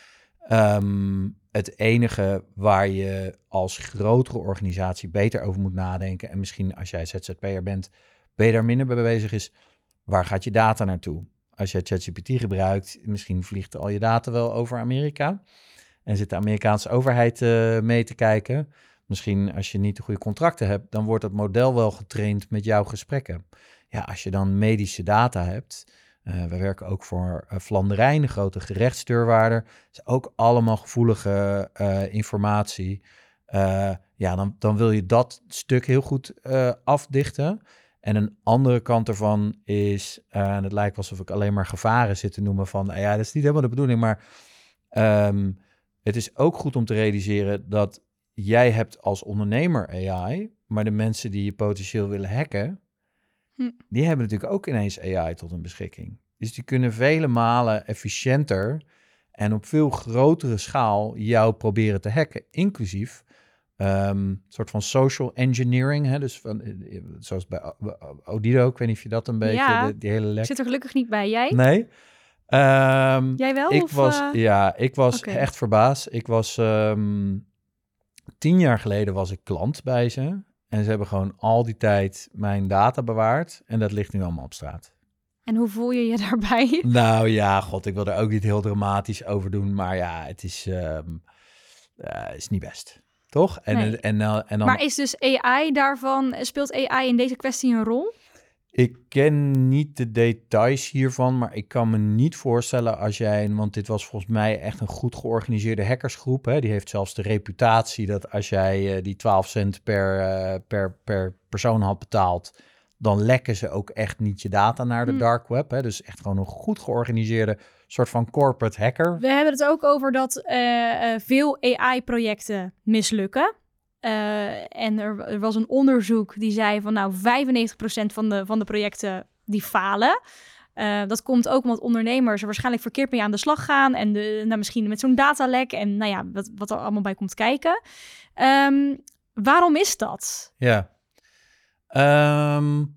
Um, het enige waar je als grotere organisatie beter over moet nadenken, en misschien als jij Z Z P'er bent, ben je daar minder bij bezig, is waar gaat je data naartoe? Als jij ChatGPT gebruikt, misschien vliegt al je data wel over Amerika en zit de Amerikaanse overheid uh, mee te kijken. Misschien als je niet de goede contracten hebt, dan wordt het model wel getraind met jouw gesprekken. Ja, als je dan medische data hebt, uh, we werken ook voor uh, Flanderijn, een grote gerechtsdeurwaarder, dat is ook allemaal gevoelige uh, informatie. Uh, ja, dan, dan wil je dat stuk heel goed uh, afdichten. En een andere kant ervan is, uh, en het lijkt alsof ik alleen maar gevaren zit te noemen van, uh, ja, dat is niet helemaal de bedoeling, maar um, het is ook goed om te realiseren dat jij hebt als ondernemer A I, maar de mensen die je potentieel willen hacken, hm. die hebben natuurlijk ook ineens A I tot hun beschikking. Dus die kunnen vele malen efficiënter en op veel grotere schaal jou proberen te hacken, inclusief um, een soort van social engineering. Hè? Dus van, zoals bij Odido, ik weet niet of je dat een beetje, ja, de, die hele lek. Ik zit er gelukkig niet bij. Jij? Nee. Um, Jij wel? Ik of, was, uh... Ja, ik was okay. echt verbaasd. Ik was... Um, Tien jaar geleden was ik klant bij ze. En ze hebben gewoon al die tijd mijn data bewaard. En dat ligt nu allemaal op straat. En hoe voel je je daarbij? Nou ja, god, ik wil er ook niet heel dramatisch over doen. Maar ja, het is, um, uh, is niet best. Toch? En, nee. en, en, en dan... Maar is dus A I daarvan... Speelt A I in deze kwestie een rol? Ik ken niet de details hiervan, maar ik kan me niet voorstellen als jij... Want dit was volgens mij echt een goed georganiseerde hackersgroep. Hè? Die heeft zelfs de reputatie dat als jij uh, die twaalf cent per, uh, per, per persoon had betaald... dan lekken ze ook echt niet je data naar de hmm. dark web. Hè? Dus echt gewoon een goed georganiseerde soort van corporate hacker. We hebben het ook over dat uh, uh, veel A I-projecten mislukken. Uh, en er, er was een onderzoek die zei van nou vijfennegentig procent van de, van de projecten die falen. Uh, dat komt ook omdat ondernemers er waarschijnlijk verkeerd mee aan de slag gaan. En de, nou, misschien met zo'n datalek en nou ja, wat, wat er allemaal bij komt kijken. Um, waarom is dat? Ja. Um,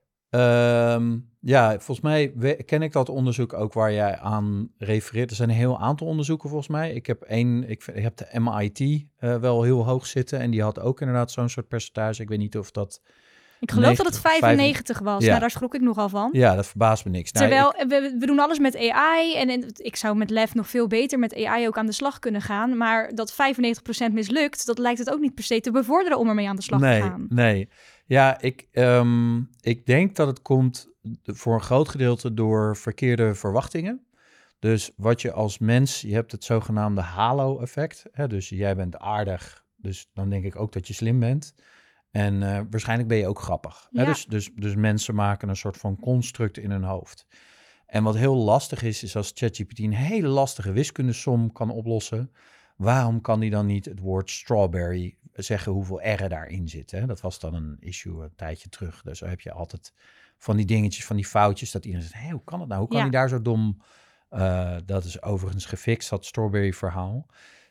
um, ja, volgens mij we, ken ik dat onderzoek ook waar jij aan refereert. Er zijn een heel aantal onderzoeken volgens mij. Ik heb één, ik, ik heb de M I T uh, wel heel hoog zitten en die had ook inderdaad zo'n soort percentage. Ik weet niet of dat Ik geloof negentig, dat het vijfennegentig was. Ja. Nou, daar schrok ik nogal van. Ja, dat verbaast me niks. Nou, Terwijl ik- we, we doen alles met A I en, en ik zou met Lef nog veel beter met A I ook aan de slag kunnen gaan. Maar dat vijfennegentig procent mislukt, dat lijkt het ook niet per se te bevorderen om ermee aan de slag nee, te gaan. Nee, ja, ik, ehm, ik denk dat het komt voor een groot gedeelte door verkeerde verwachtingen. Dus wat je als mens, je hebt het zogenaamde halo-effect. Hè? Dus jij bent aardig, dus dan denk ik ook dat je slim bent. En uh, waarschijnlijk ben je ook grappig. Ja. Hè? Dus, dus, dus mensen maken een soort van construct in hun hoofd. En wat heel lastig is, is als ChatGPT een hele lastige wiskundesom kan oplossen. Waarom kan die dan niet het woord strawberry zeggen hoeveel R'en daarin zitten? Hè? Dat was dan een issue een tijdje terug. Dus zo heb je altijd van die dingetjes, van die foutjes, dat iedereen zegt, hé, hoe kan het nou? Hoe kan Ja. hij daar zo dom... Uh, dat is overigens gefixt, dat strawberry verhaal.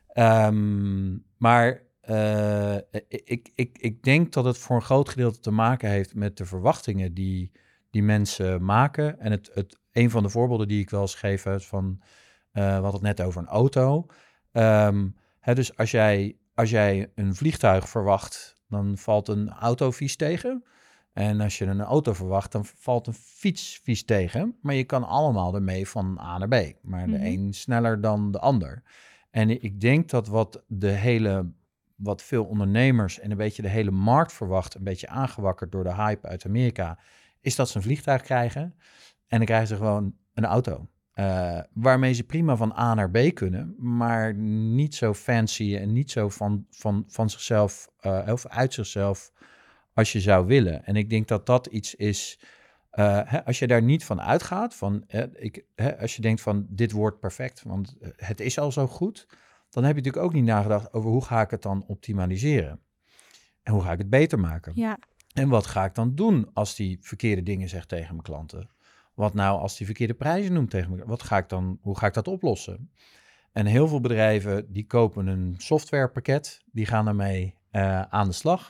Um, maar uh, ik, ik, ik denk dat het voor een groot gedeelte te maken heeft met de verwachtingen die, die mensen maken. En het, het, een van de voorbeelden die ik wel eens geef is van, uh, we hadden het net over een auto. Um, hè, dus als jij, als jij een vliegtuig verwacht, dan valt een auto vies tegen. En als je een auto verwacht, dan valt een fiets vies tegen. Maar je kan allemaal ermee van A naar B. Maar de Mm-hmm. een sneller dan de ander. En ik denk dat wat de hele, wat veel ondernemers en een beetje de hele markt verwacht, een beetje aangewakkerd door de hype uit Amerika, is dat ze een vliegtuig krijgen. En dan krijgen ze gewoon een auto. Uh, waarmee ze prima van A naar B kunnen, maar niet zo fancy en niet zo van, van, van zichzelf, uh, of uit zichzelf, als je zou willen. En ik denk dat dat iets is, uh, hè, als je daar niet van uitgaat, van, hè, ik, hè, als je denkt van dit wordt perfect, want het is al zo goed, dan heb je natuurlijk ook niet nagedacht over hoe ga ik het dan optimaliseren? En hoe ga ik het beter maken? Ja. En wat ga ik dan doen als die verkeerde dingen zegt tegen mijn klanten? Wat nou als die verkeerde prijzen noemt tegen me? Wat ga ik dan, hoe ga ik dat oplossen? En heel veel bedrijven die kopen een softwarepakket, die gaan daarmee uh, aan de slag.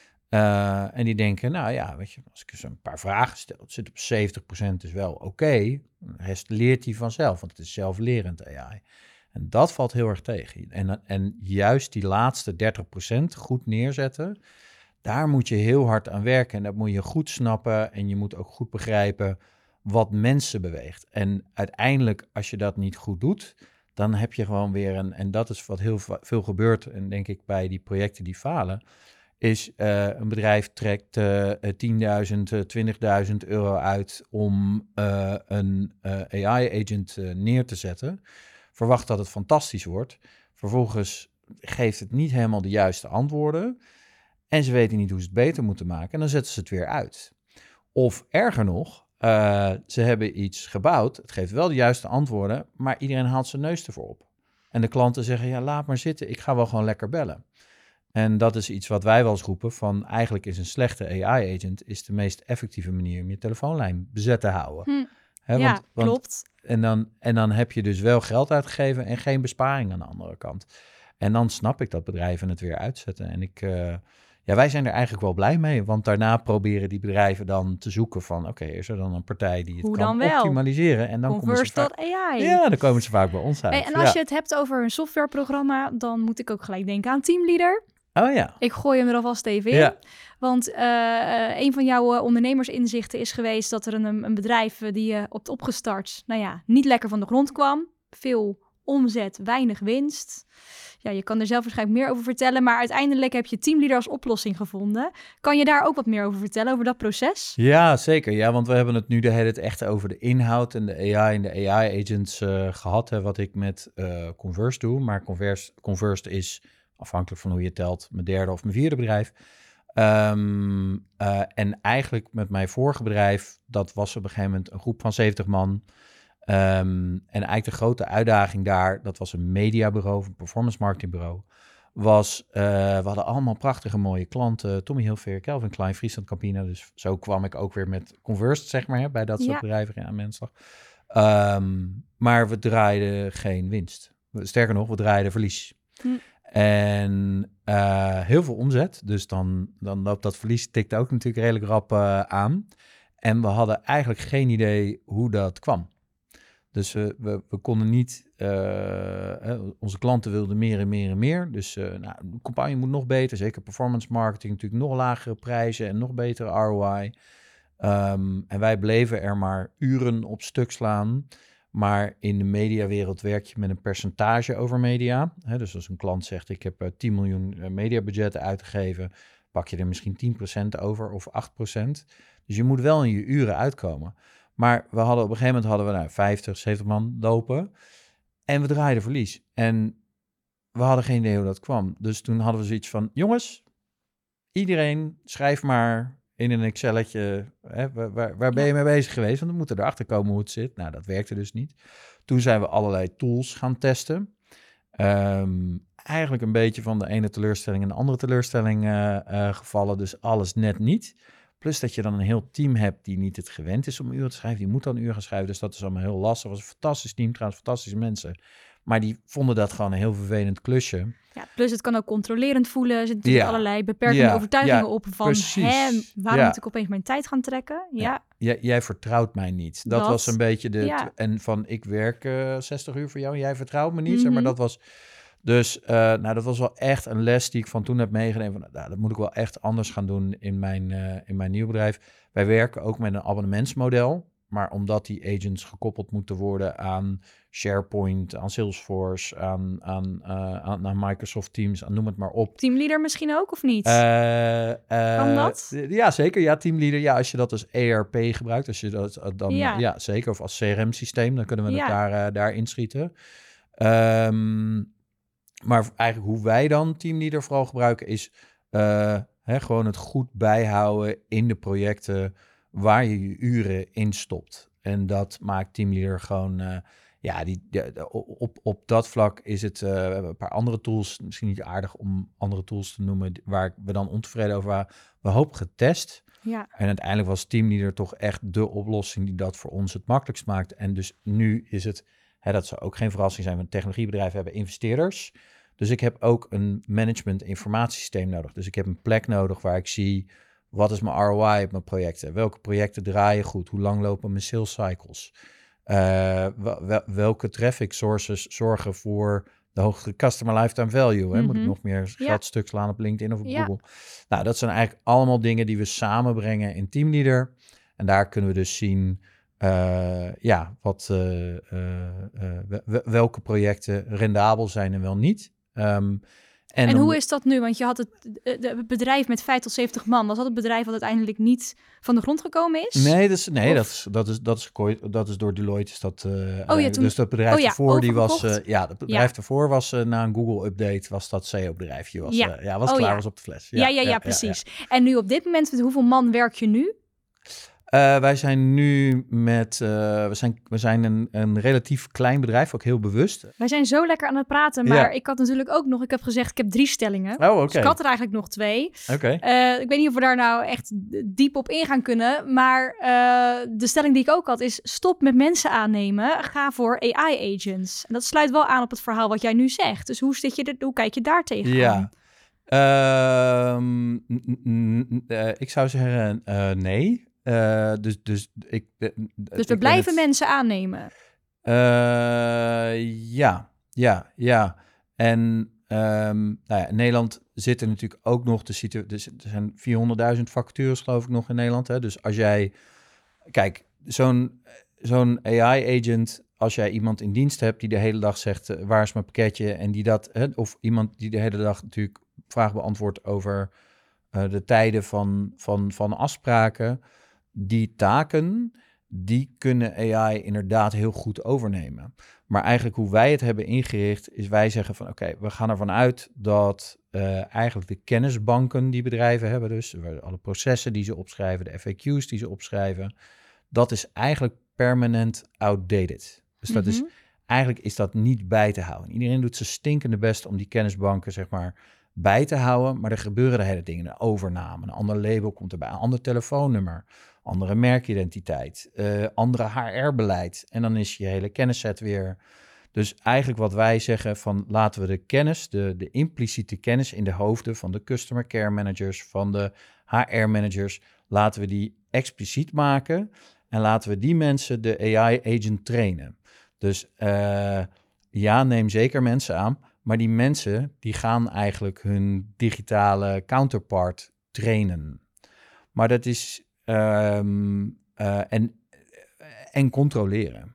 Uh, en die denken, nou ja, weet je, als ik eens een paar vragen stel, het zit op zeventig procent is wel oké. Okay, de rest leert hij vanzelf, want het is zelflerend A I. En dat valt heel erg tegen. En, en juist die laatste dertig procent goed neerzetten, daar moet je heel hard aan werken. En dat moet je goed snappen en je moet ook goed begrijpen wat mensen beweegt. En uiteindelijk, als je dat niet goed doet, dan heb je gewoon weer een, en dat is wat heel veel gebeurt, en denk ik bij die projecten die falen, is uh, een bedrijf trekt uh, tienduizend, uh, twintigduizend euro uit om uh, een uh, A I-agent uh, neer te zetten. Verwacht dat het fantastisch wordt. Vervolgens geeft het niet helemaal de juiste antwoorden. En ze weten niet hoe ze het beter moeten maken. En dan zetten ze het weer uit. Of erger nog, uh, ze hebben iets gebouwd. Het geeft wel de juiste antwoorden, maar iedereen haalt zijn neus ervoor op. En de klanten zeggen, ja, laat maar zitten. Ik ga wel gewoon lekker bellen. En dat is iets wat wij wel eens roepen van eigenlijk is een slechte A I-agent is de meest effectieve manier om je telefoonlijn bezet te houden. Hm. He, ja, want, want, klopt. En dan, en dan heb je dus wel geld uitgegeven en geen besparing aan de andere kant. En dan snap ik dat bedrijven het weer uitzetten. En ik, uh, ja, wij zijn er eigenlijk wel blij mee, want daarna proberen die bedrijven dan te zoeken van oké, okay, is er dan een partij die het Hoe kan dan optimaliseren? En dan komen ze vaak, A I. ja, dan komen ze vaak bij ons uit. Hey, en als ja. je het hebt over een softwareprogramma, dan moet ik ook gelijk denken aan Teamleader. Oh ja. Ik gooi hem er alvast even in. Ja. Want uh, een van jouw uh, ondernemersinzichten is geweest dat er een, een bedrijf uh, die je uh, hebt opgestart, nou ja, niet lekker van de grond kwam. Veel omzet, weinig winst. Ja, je kan er zelf waarschijnlijk meer over vertellen, maar uiteindelijk heb je Teamleader als oplossing gevonden. Kan je daar ook wat meer over vertellen, over dat proces? Ja, zeker. Ja, want we hebben het nu de hele tijd echt over de inhoud en de A I en de A I-agents uh, gehad, hè, wat ik met uh, Converse doe. Maar Converse, Converse is, afhankelijk van hoe je telt, mijn derde of mijn vierde bedrijf. Um, uh, en eigenlijk met mijn vorige bedrijf, dat was op een gegeven moment een groep van zeventig man. Um, en eigenlijk de grote uitdaging daar, dat was een mediabureau, een performance marketingbureau, was, uh, we hadden allemaal prachtige mooie klanten, Tommy Hilfiger, Calvin Klein, Friesland Campina. Dus zo kwam ik ook weer met Converse, zeg maar, hè, bij dat soort ja. bedrijven aan mijn slag. Um, maar we draaiden geen winst. Sterker nog, we draaiden verlies. Hm. En uh, heel veel omzet, dus dan, dan loopt dat verlies, tikt ook natuurlijk redelijk rap uh, aan. En we hadden eigenlijk geen idee hoe dat kwam. Dus uh, we, we konden niet, uh, uh, onze klanten wilden meer en meer en meer. Dus uh, nou, de campagne moet nog beter, zeker performance marketing, natuurlijk nog lagere prijzen en nog betere R O I. Um, en wij bleven er maar uren op stuk slaan. Maar in de mediawereld werk je met een percentage over media. Hè, dus als een klant zegt, ik heb uh, tien miljoen uh, mediabudgetten uitgegeven, pak je er misschien tien procent over of acht procent. Dus je moet wel in je uren uitkomen. Maar we hadden op een gegeven moment hadden we nou, vijftig, zeventig man lopen en we draaiden verlies. En we hadden geen idee hoe dat kwam. Dus toen hadden we zoiets van, jongens, iedereen schrijf maar in een Excelletje, hè, waar, waar, waar ben je mee bezig geweest? Want we moeten erachter komen hoe het zit. Nou, dat werkte dus niet. Toen zijn we allerlei tools gaan testen. Um, eigenlijk een beetje van de ene teleurstelling en de andere teleurstelling uh, uh, gevallen. Dus alles net niet. Plus dat je dan een heel team hebt die niet het gewend is om uren te schrijven. Die moet dan uren gaan schrijven, dus dat is allemaal heel lastig. Het was een fantastisch team, trouwens fantastische mensen. Maar die vonden dat gewoon een heel vervelend klusje. Ja, plus het kan ook controlerend voelen. Er zitten natuurlijk Ja. allerlei beperkende Ja. overtuigingen Ja, op van... precies. Hè, waarom Ja. moet ik opeens mijn tijd gaan trekken? Ja, Ja. Jij, jij vertrouwt mij niet. Dat Dat, was een beetje de... ja. En van, ik werk uh, zestig uur voor jou en jij vertrouwt me niet. Zeg Mhm. maar dat was... Dus uh, nou, dat was wel echt een les die ik van toen heb meegenomen. Van, nou, dat moet ik wel echt anders gaan doen in mijn, uh, in mijn nieuw bedrijf. Wij werken ook met een abonnementsmodel. Maar omdat die agents gekoppeld moeten worden aan SharePoint, aan Salesforce, aan, aan, uh, aan, aan Microsoft Teams, aan noem het maar op. Teamleader misschien ook, of niet? Uh, uh, Kan dat? Ja, zeker. Ja, teamleader. Ja, als je dat als E R P gebruikt, als je dat dan... Ja. Ja, zeker. Of als C R M-systeem, dan kunnen we Ja. het daar, uh, daar inschieten. Um, maar eigenlijk hoe wij dan teamleader vooral gebruiken is uh, hè, gewoon het goed bijhouden in de projecten waar je je uren in stopt. En dat maakt teamleader gewoon... Uh, ja, die, die, op, op dat vlak is het... Uh, we hebben een paar andere tools, misschien niet aardig om andere tools te noemen, waar we dan ontevreden over waren. We hoop getest. Ja. En uiteindelijk was teamleader toch echt de oplossing die dat voor ons het makkelijkst maakt. En dus nu is het... Hè, dat zou ook geen verrassing zijn, want technologiebedrijven hebben investeerders. Dus ik heb ook een management informatiesysteem nodig. Dus ik heb een plek nodig waar ik zie, wat is mijn R O I op mijn projecten? Welke projecten draaien goed? Hoe lang lopen mijn sales cycles? Uh, wel, welke traffic sources zorgen voor de hogere customer lifetime value? Hè? Mm-hmm. Moet ik nog meer Ja. geld stuk slaan op LinkedIn of op Ja. Google? Nou, dat zijn eigenlijk allemaal dingen die we samenbrengen in Teamleader. En daar kunnen we dus zien... Uh, ja, wat, uh, uh, uh, welke projecten rendabel zijn en wel niet. Um, En, en hoe om... is dat nu? Want je had het, het bedrijf met vijf tot zeventig man. Was dat het bedrijf wat uiteindelijk niet van de grond gekomen is? Nee, dat is, nee Of... dat, is, dat, is, dat, is, dat is door Deloitte. Is dat, uh, oh, ja, toen... Dus dat bedrijf oh, ja, daarvoor, die was... Uh, ja, het bedrijf ja. daarvoor was uh, na een Google-update... was dat S E O-bedrijfje. Was, ja. Uh, ja, was oh, klaar, ja. was op de fles. Ja, ja, ja, ja, ja precies. Ja, ja. En nu op dit moment, met hoeveel man werk je nu? Uh, wij zijn nu met, uh, we zijn, we zijn een, een relatief klein bedrijf, ook heel bewust. Wij zijn zo lekker aan het praten, maar ja. ik had natuurlijk ook nog, ik heb gezegd, ik heb drie stellingen. Oh, oké. Okay. Dus ik had er eigenlijk nog twee. Oké. Okay. Uh, ik weet niet of we daar nou echt diep op in gaan kunnen, maar uh, de stelling die ik ook had is, stop met mensen aannemen, ga voor A I-agents. En dat sluit wel aan op het verhaal wat jij nu zegt. Dus hoe, zit je de, hoe kijk je daar tegenaan? Ja. Uh, n- n- n- uh, ik zou zeggen uh, nee. Uh, dus, dus, ik, uh, dus we ik blijven het... mensen aannemen? Uh, ja, ja, ja. En um, nou ja, in Nederland zit er natuurlijk ook nog de situatie... Er zijn vierhonderdduizend vacatures geloof ik nog in Nederland. Hè? Dus als jij... Kijk, zo'n, zo'n A I-agent... Als jij iemand in dienst hebt die de hele dag zegt... Uh, waar is mijn pakketje? En die dat... Hè? Of iemand die de hele dag natuurlijk vragen beantwoordt over... Uh, de tijden van, van, van afspraken... Die taken, die kunnen A I inderdaad heel goed overnemen. Maar eigenlijk hoe wij het hebben ingericht, is wij zeggen van oké, okay, we gaan ervan uit dat uh, eigenlijk de kennisbanken die bedrijven hebben, dus alle processen die ze opschrijven, de F A Q's die ze opschrijven, dat is eigenlijk permanent outdated. Dus dat mm-hmm. is, eigenlijk is dat niet bij te houden. Iedereen doet zijn stinkende best om die kennisbanken, zeg maar, bij te houden, maar er gebeuren de hele dingen. Een overname, een ander label komt erbij, een ander telefoonnummer, andere merkidentiteit, uh, andere H R-beleid. En dan is je hele kennisset weer. Dus eigenlijk wat wij zeggen van laten we de kennis, de, de impliciete kennis in de hoofden van de customer care managers, van de H R-managers, laten we die expliciet maken en laten we die mensen de A I-agent trainen. Dus uh, ja, neem zeker mensen aan. Maar die mensen die gaan eigenlijk hun digitale counterpart trainen. Maar dat is... Um, uh, en, en controleren.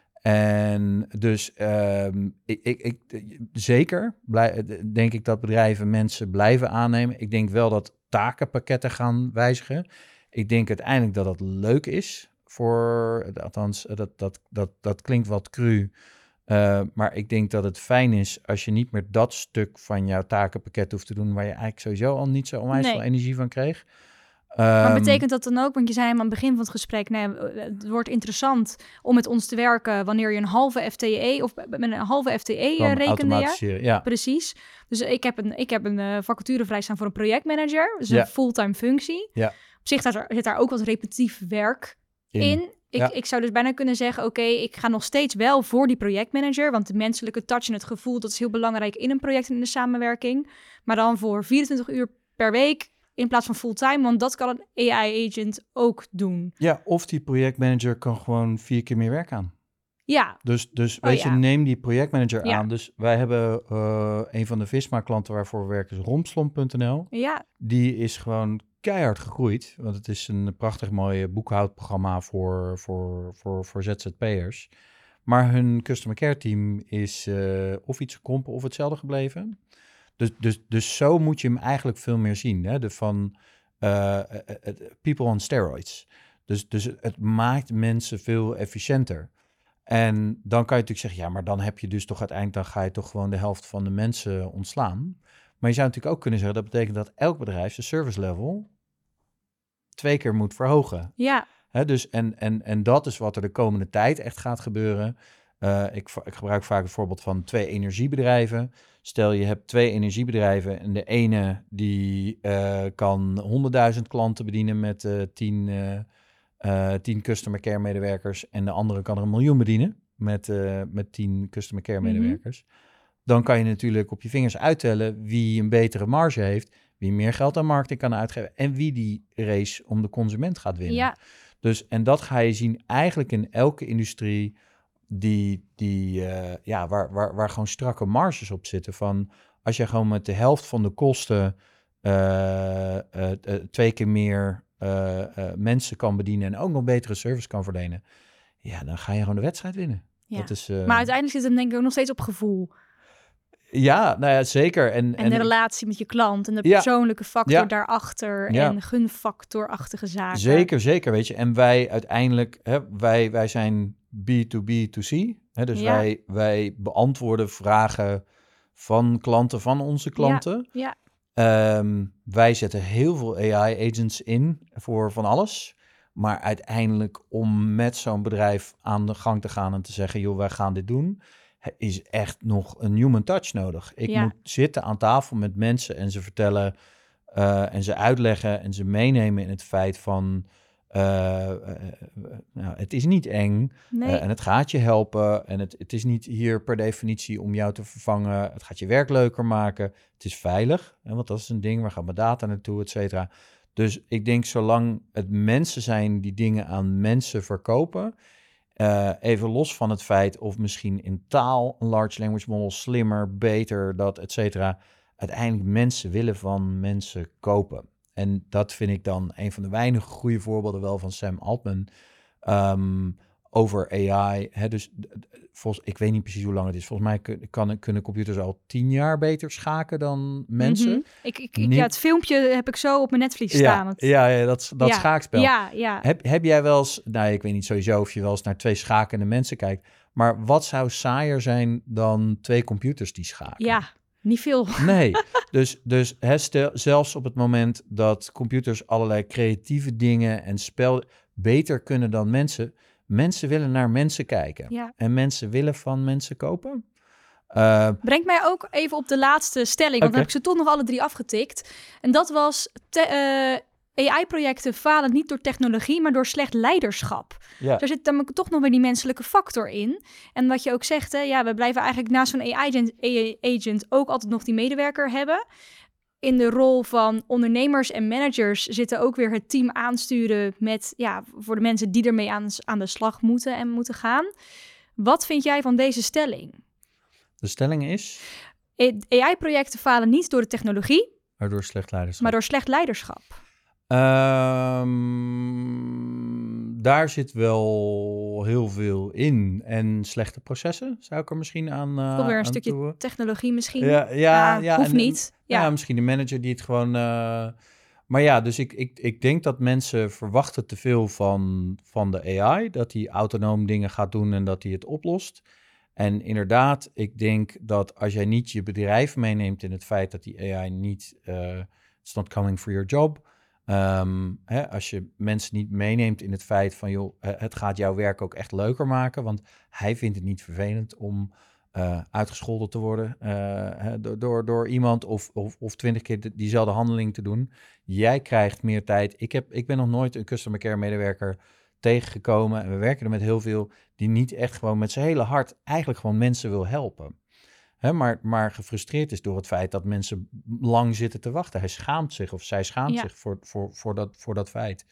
En dus um, ik, ik, ik, zeker blij, denk ik dat bedrijven mensen blijven aannemen. Ik denk wel dat takenpakketten gaan wijzigen. Ik denk uiteindelijk dat dat leuk is voor, althans, dat, dat, dat, dat klinkt wat cru. Uh, maar ik denk dat het fijn is als je niet meer dat stuk van jouw takenpakket hoeft te doen, waar je eigenlijk sowieso al niet zo onwijs nee. veel energie van kreeg. Maar betekent dat dan ook, want je zei hem aan het begin van het gesprek, nee, het wordt interessant om met ons te werken wanneer je een halve F T E of met een halve F T E uh, rekende. Ja? ja, precies. Dus ik heb een, ik heb een uh, vacature vrijstaan voor een projectmanager, dus ja. een fulltime functie. Ja. Op zich daar, zit daar ook wat repetitief werk in. in. Ik, ja. ik zou dus bijna kunnen zeggen, oké, okay, ik ga nog steeds wel voor die projectmanager, want de menselijke touch en het gevoel, dat is heel belangrijk in een project en in de samenwerking. Maar dan voor vierentwintig uur per week in plaats van fulltime, want dat kan een A I-agent ook doen. Ja, of die projectmanager kan gewoon vier keer meer werk aan. Ja. Dus, dus weet oh, je, ja. neem die projectmanager ja. aan. Dus wij hebben uh, een van de Visma-klanten waarvoor we werken, is Rompslomp punt n l. Ja. Die is gewoon keihard gegroeid, want het is een prachtig mooi boekhoudprogramma voor, voor, voor, voor Z Z P'ers. Maar hun customer care team is uh, of iets gekrompen of hetzelfde gebleven. Dus, dus, dus zo moet je hem eigenlijk veel meer zien. Hè? De van uh, uh, uh, people on steroids. Dus, dus het maakt mensen veel efficiënter. En dan kan je natuurlijk zeggen, ja, maar dan heb je dus toch uiteindelijk, dan ga je toch gewoon de helft van de mensen ontslaan. Maar je zou natuurlijk ook kunnen zeggen, dat betekent dat elk bedrijf zijn service level twee keer moet verhogen. Ja. Hè, dus en, en, en dat is wat er de komende tijd echt gaat gebeuren. Uh, ik, ik gebruik vaak het voorbeeld van twee energiebedrijven. Stel je hebt twee energiebedrijven en de ene die uh, kan honderdduizend klanten bedienen met uh, tien, uh, uh, tien customer care medewerkers en de andere kan er een miljoen bedienen met, uh, met tien customer care medewerkers. Mm-hmm. Dan kan je natuurlijk op je vingers uittellen wie een betere marge heeft, wie meer geld aan marketing kan uitgeven en wie die race om de consument gaat winnen. Ja. Dus, en dat ga je zien eigenlijk in elke industrie die, die uh, ja, waar, waar, waar gewoon strakke marges op zitten. Van als je gewoon met de helft van de kosten uh, uh, uh, twee keer meer uh, uh, mensen kan bedienen en ook nog betere service kan verlenen, ja, dan ga je gewoon de wedstrijd winnen. Ja. Dat is, uh... Maar uiteindelijk zit het denk ik ook nog steeds op gevoel. Ja, nou ja, zeker. En, en de en... relatie met je klant en de persoonlijke ja. factor ja. daarachter ja. en gunfactorachtige zaken. Zeker, zeker, weet je. En wij uiteindelijk, hè, wij, wij zijn B to B to C. Hè, dus ja. wij, wij beantwoorden vragen van klanten, van onze klanten. Ja. Ja. Um, wij zetten heel veel A I-agents in voor van alles. Maar uiteindelijk om met zo'n bedrijf aan de gang te gaan en te zeggen, joh, wij gaan dit doen, is echt nog een human touch nodig. Ik ja. moet zitten aan tafel met mensen en ze vertellen uh, en ze uitleggen en ze meenemen in het feit van uh, uh, uh, nou, het is niet eng nee. uh, en het gaat je helpen en het, het is niet hier per definitie om jou te vervangen. Het gaat je werk leuker maken. Het is veilig, hè, want dat is een ding. Waar gaat mijn data naartoe, et cetera. Dus ik denk zolang het mensen zijn die dingen aan mensen verkopen, Uh, even los van het feit of misschien in taal een large language model slimmer, beter, dat et cetera. Uiteindelijk mensen willen van mensen kopen. En dat vind ik dan een van de weinige goede voorbeelden wel van Sam Altman um, over A I. Hè, dus volgens, ik weet niet precies hoe lang het is. Volgens mij kun, kan, kunnen computers al tien jaar beter schaken dan mensen. Mm-hmm. Ik, ik, ik, ja, het filmpje heb ik zo op mijn Netflix staan. Ja, het... ja, ja dat, dat ja, schaakspel. Ja, ja. Heb, heb jij wel eens, nou ik weet niet sowieso of je wel eens naar twee schakende mensen kijkt, maar wat zou saaier zijn dan twee computers die schaken? Ja, niet veel. Nee, dus, dus hè, stel, zelfs op het moment dat computers allerlei creatieve dingen en spel beter kunnen dan mensen, mensen willen naar mensen kijken. Ja. En mensen willen van mensen kopen. Uh, Brengt mij ook even op de laatste stelling, want okay. dan heb ik ze toch nog alle drie afgetikt. En dat was, te, uh, A I-projecten falen niet door technologie, maar door slecht leiderschap. Ja. Daar zit dan toch nog weer die menselijke factor in. En wat je ook zegt, hè, ja, we blijven eigenlijk naast zo'n A I-agent ook altijd nog die medewerker hebben. In de rol van ondernemers en managers zitten ook weer het team aansturen met, ja, voor de mensen die ermee aan, aan de slag moeten en moeten gaan. Wat vind jij van deze stelling? De stelling is, A I-projecten falen niet door de technologie, maar door slecht leiderschap. maar door slecht leiderschap. Um, daar zit wel heel veel in. En slechte processen, zou ik er misschien aan uh, Toch weer een aan stukje toe. technologie misschien. Ja, ja, ja, hoeft en- niet. Ja, Ja. misschien de manager die het gewoon... Uh, maar ja, dus ik, ik, ik denk dat mensen verwachten te veel van, van de A I. Dat die autonoom dingen gaat doen en dat die het oplost. En inderdaad, ik denk dat als jij niet je bedrijf meeneemt in het feit dat die A I niet... Uh, it's not coming for your job... Um, hè, als je mensen niet meeneemt in het feit van, joh, het gaat jouw werk ook echt leuker maken, want hij vindt het niet vervelend om uh, uitgescholden te worden uh, hè, door, door, door iemand of, of, of twintig keer de, diezelfde handeling te doen. Jij krijgt meer tijd. Ik, heb, ik ben nog nooit een customer care medewerker tegengekomen en we werken er met heel veel die niet echt gewoon met zijn hele hart eigenlijk gewoon mensen wil helpen. He, maar, maar gefrustreerd is door het feit dat mensen lang zitten te wachten. Hij schaamt zich of zij schaamt Ja. zich voor, voor, voor, dat, voor dat feit.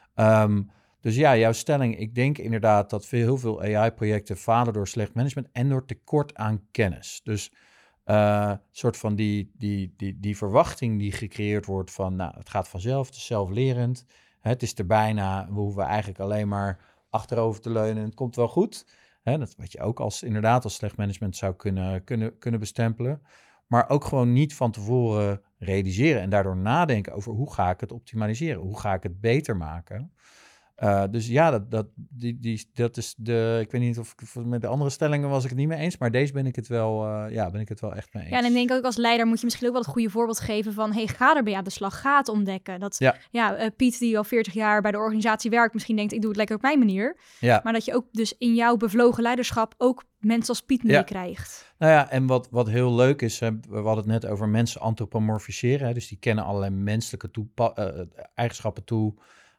Um, dus ja, jouw stelling. Ik denk inderdaad dat veel, heel veel A I-projecten falen door slecht management en door tekort aan kennis. Dus uh, soort van die, die, die, die verwachting die gecreëerd wordt van, nou, het gaat vanzelf, het is zelflerend. Het is er bijna, we hoeven eigenlijk alleen maar achterover te leunen en het komt wel goed. Hè, dat wat je ook als inderdaad als slecht management zou kunnen, kunnen, kunnen bestempelen. Maar ook gewoon niet van tevoren realiseren en daardoor nadenken over hoe ga ik het optimaliseren? Hoe ga ik het beter maken? Uh, dus ja, dat, dat, die, die, dat is de... Ik weet niet of ik met de andere stellingen was ik het niet mee eens, maar deze ben ik het wel, uh, ja, ben ik het wel echt mee eens. Ja, en ik denk ook als leider moet je misschien ook wel het goede voorbeeld geven van, hey, ga erbij aan de slag, ga het ontdekken. Dat Ja, ja uh, Piet die al veertig jaar bij de organisatie werkt, misschien denkt, ik doe het lekker op mijn manier. ja. Maar dat je ook dus in jouw bevlogen leiderschap ook mensen als Piet Ja. meekrijgt. Nou ja, en wat, wat heel leuk is, hè, we hadden het net over mensen antropomorfiseren. Hè, dus die kennen allerlei menselijke toepa- uh, eigenschappen toe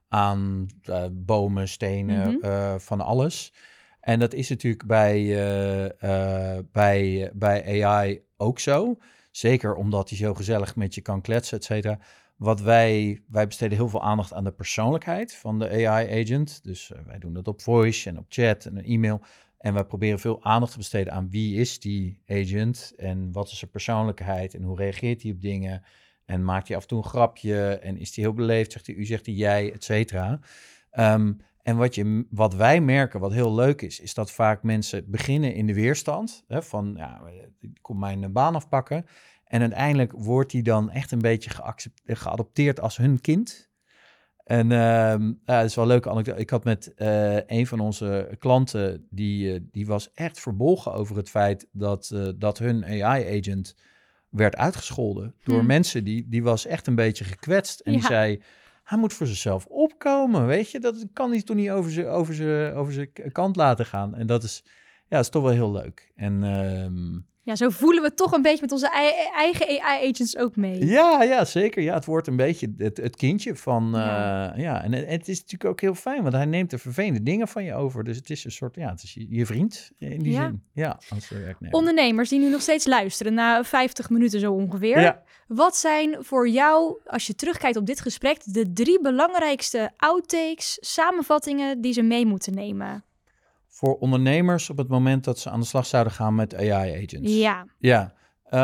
aan uh, bomen, stenen, Mhm. uh, van alles. En dat is natuurlijk bij, uh, uh, bij, bij A I ook zo. Zeker omdat hij zo gezellig met je kan kletsen, et cetera. Wat wij, wij besteden heel veel aandacht aan de persoonlijkheid van de A I-agent. Dus uh, wij doen dat op voice en op chat en een e-mail. En wij proberen veel aandacht te besteden aan wie is die agent en wat is zijn persoonlijkheid en hoe reageert hij op dingen. En maakt hij af en toe een grapje en is hij heel beleefd, zegt hij u, zegt hij jij, et cetera. Um, en wat, je, wat wij merken, wat heel leuk is, is dat vaak mensen beginnen in de weerstand. Hè, van, ja, ik kom mijn baan afpakken. En uiteindelijk wordt die dan echt een beetje geadopteerd als hun kind. En uh, ja, dat is wel een leuke anekdote. Ik had met uh, een van onze klanten, die, uh, die was echt verbolgen over het feit dat, uh, dat hun A I-agent werd uitgescholden door Hmm. mensen. Die, die was echt een beetje gekwetst. En Ja. die zei, hij moet voor zichzelf opkomen, weet je. Dat kan hij toch niet over zijn over zijn over zijn kant laten gaan. En dat is, ja, dat is toch wel heel leuk. En um, Ja, zo voelen we toch een beetje met onze ei- eigen A I-agents ook mee. ja, ja, zeker. Ja, het wordt een beetje het, het kindje van... Uh, Ja. ja, en het, het is natuurlijk ook heel fijn, want hij neemt de vervelende dingen van je over. Dus het is een soort, ja, het is je, je vriend in die Ja. zin. Ja, als werknemer. Ondernemers die nu nog steeds luisteren, na vijftig minuten zo ongeveer. Ja. Wat zijn voor jou, als je terugkijkt op dit gesprek, de drie belangrijkste outtakes, samenvattingen die ze mee moeten nemen? Voor ondernemers op het moment dat ze aan de slag zouden gaan met A I-agents. Ja. Ja,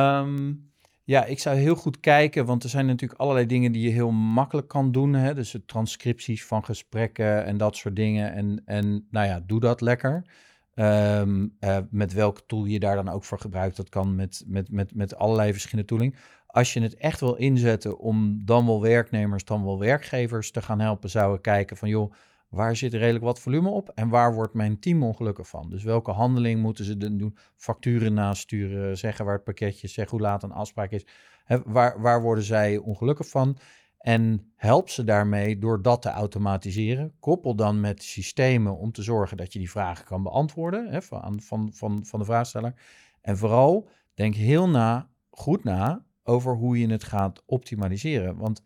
um, ja, ik zou heel goed kijken, want er zijn natuurlijk allerlei dingen die je heel makkelijk kan doen. Hè? Dus de transcripties van gesprekken en dat soort dingen. En, en nou ja, doe dat lekker. Um, uh, met welke tool je daar dan ook voor gebruikt. Dat kan met, met, met, met allerlei verschillende tooling. Als je het echt wil inzetten om dan wel werknemers, dan wel werkgevers te gaan helpen, zou ik kijken van joh, waar zit redelijk wat volume op en waar wordt mijn team ongelukkig van? Dus welke handeling moeten ze dan doen? Facturen nasturen, zeggen waar het pakketje is, zeggen hoe laat een afspraak is. He, waar, waar worden zij ongelukkig van? En help ze daarmee door dat te automatiseren. Koppel dan met systemen om te zorgen dat je die vragen kan beantwoorden he, van, van, van, van de vraagsteller. En vooral denk heel na, goed na over hoe je het gaat optimaliseren. Want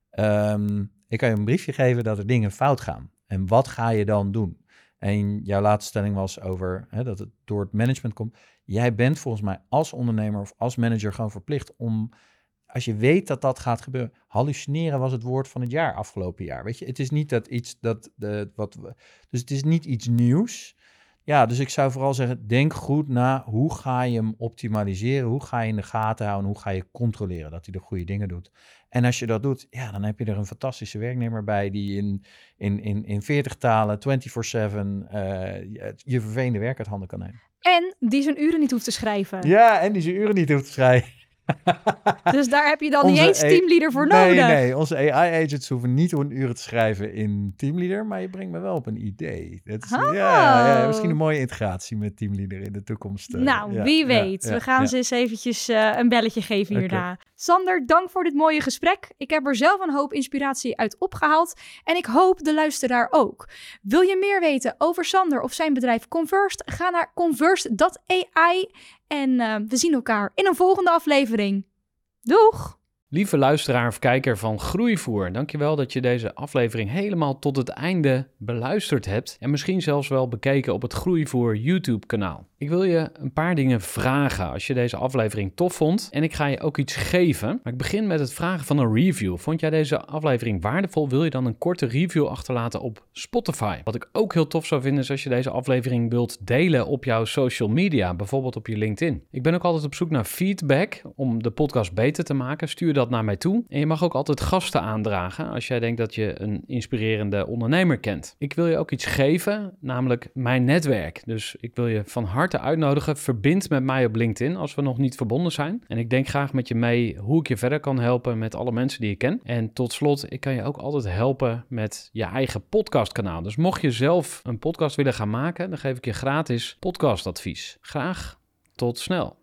um, ik kan je een briefje geven dat er dingen fout gaan. En wat ga je dan doen? En jouw laatste stelling was over hè, dat het door het management komt. Jij bent volgens mij als ondernemer of als manager gewoon verplicht om, als je weet dat dat gaat gebeuren, hallucineren was het woord van het jaar afgelopen jaar. Weet je, het is niet dat iets dat, de, wat we, dus het is niet iets nieuws. Ja, dus ik zou vooral zeggen, denk goed na hoe ga je hem optimaliseren, hoe ga je in de gaten houden, hoe ga je controleren dat hij de goede dingen doet. En als je dat doet, ja, dan heb je er een fantastische werknemer bij die in, in, in, in veertig talen, vierentwintig zeven, uh, je, je vervelende werk uit handen kan nemen. En die zijn uren niet hoeft te schrijven. Ja, en die zijn uren niet hoeft te schrijven. Dus daar heb je dan Onze niet eens teamleader voor nee, nodig. Nee, nee, onze A I-agents hoeven niet een uren te schrijven in Teamleader, maar je brengt me wel op een idee. Dat is, oh. ja, ja, misschien een mooie integratie met Teamleader in de toekomst. Uh, nou, ja, wie weet. Ja, ja, We gaan ja. ze eens eventjes uh, een belletje geven hierna. Okay. Sander, dank voor dit mooie gesprek. Ik heb er zelf een hoop inspiratie uit opgehaald en ik hoop de luisteraar ook. Wil je meer weten over Sander of zijn bedrijf Conversed? Ga naar conversed punt a i en uh, we zien elkaar in een volgende aflevering. Doeg! Lieve luisteraar of kijker van Groeivoer, dankjewel dat je deze aflevering helemaal tot het einde beluisterd hebt en misschien zelfs wel bekeken op het Groeivoer YouTube-kanaal. Ik wil je een paar dingen vragen als je deze aflevering tof vond en ik ga je ook iets geven. Maar ik begin met het vragen van een review. Vond jij deze aflevering waardevol? Wil je dan een korte review achterlaten op Spotify? Wat ik ook heel tof zou vinden is als je deze aflevering wilt delen op jouw social media, bijvoorbeeld op je LinkedIn. Ik ben ook altijd op zoek naar feedback om de podcast beter te maken. Stuur dat naar mij toe. En je mag ook altijd gasten aandragen als jij denkt dat je een inspirerende ondernemer kent. Ik wil je ook iets geven, namelijk mijn netwerk. Dus ik wil je van harte uitnodigen. Verbind met mij op LinkedIn als we nog niet verbonden zijn. En ik denk graag met je mee hoe ik je verder kan helpen met alle mensen die je ken. En tot slot, ik kan je ook altijd helpen met je eigen podcastkanaal. Dus mocht je zelf een podcast willen gaan maken, dan geef ik je gratis podcastadvies. Graag tot snel.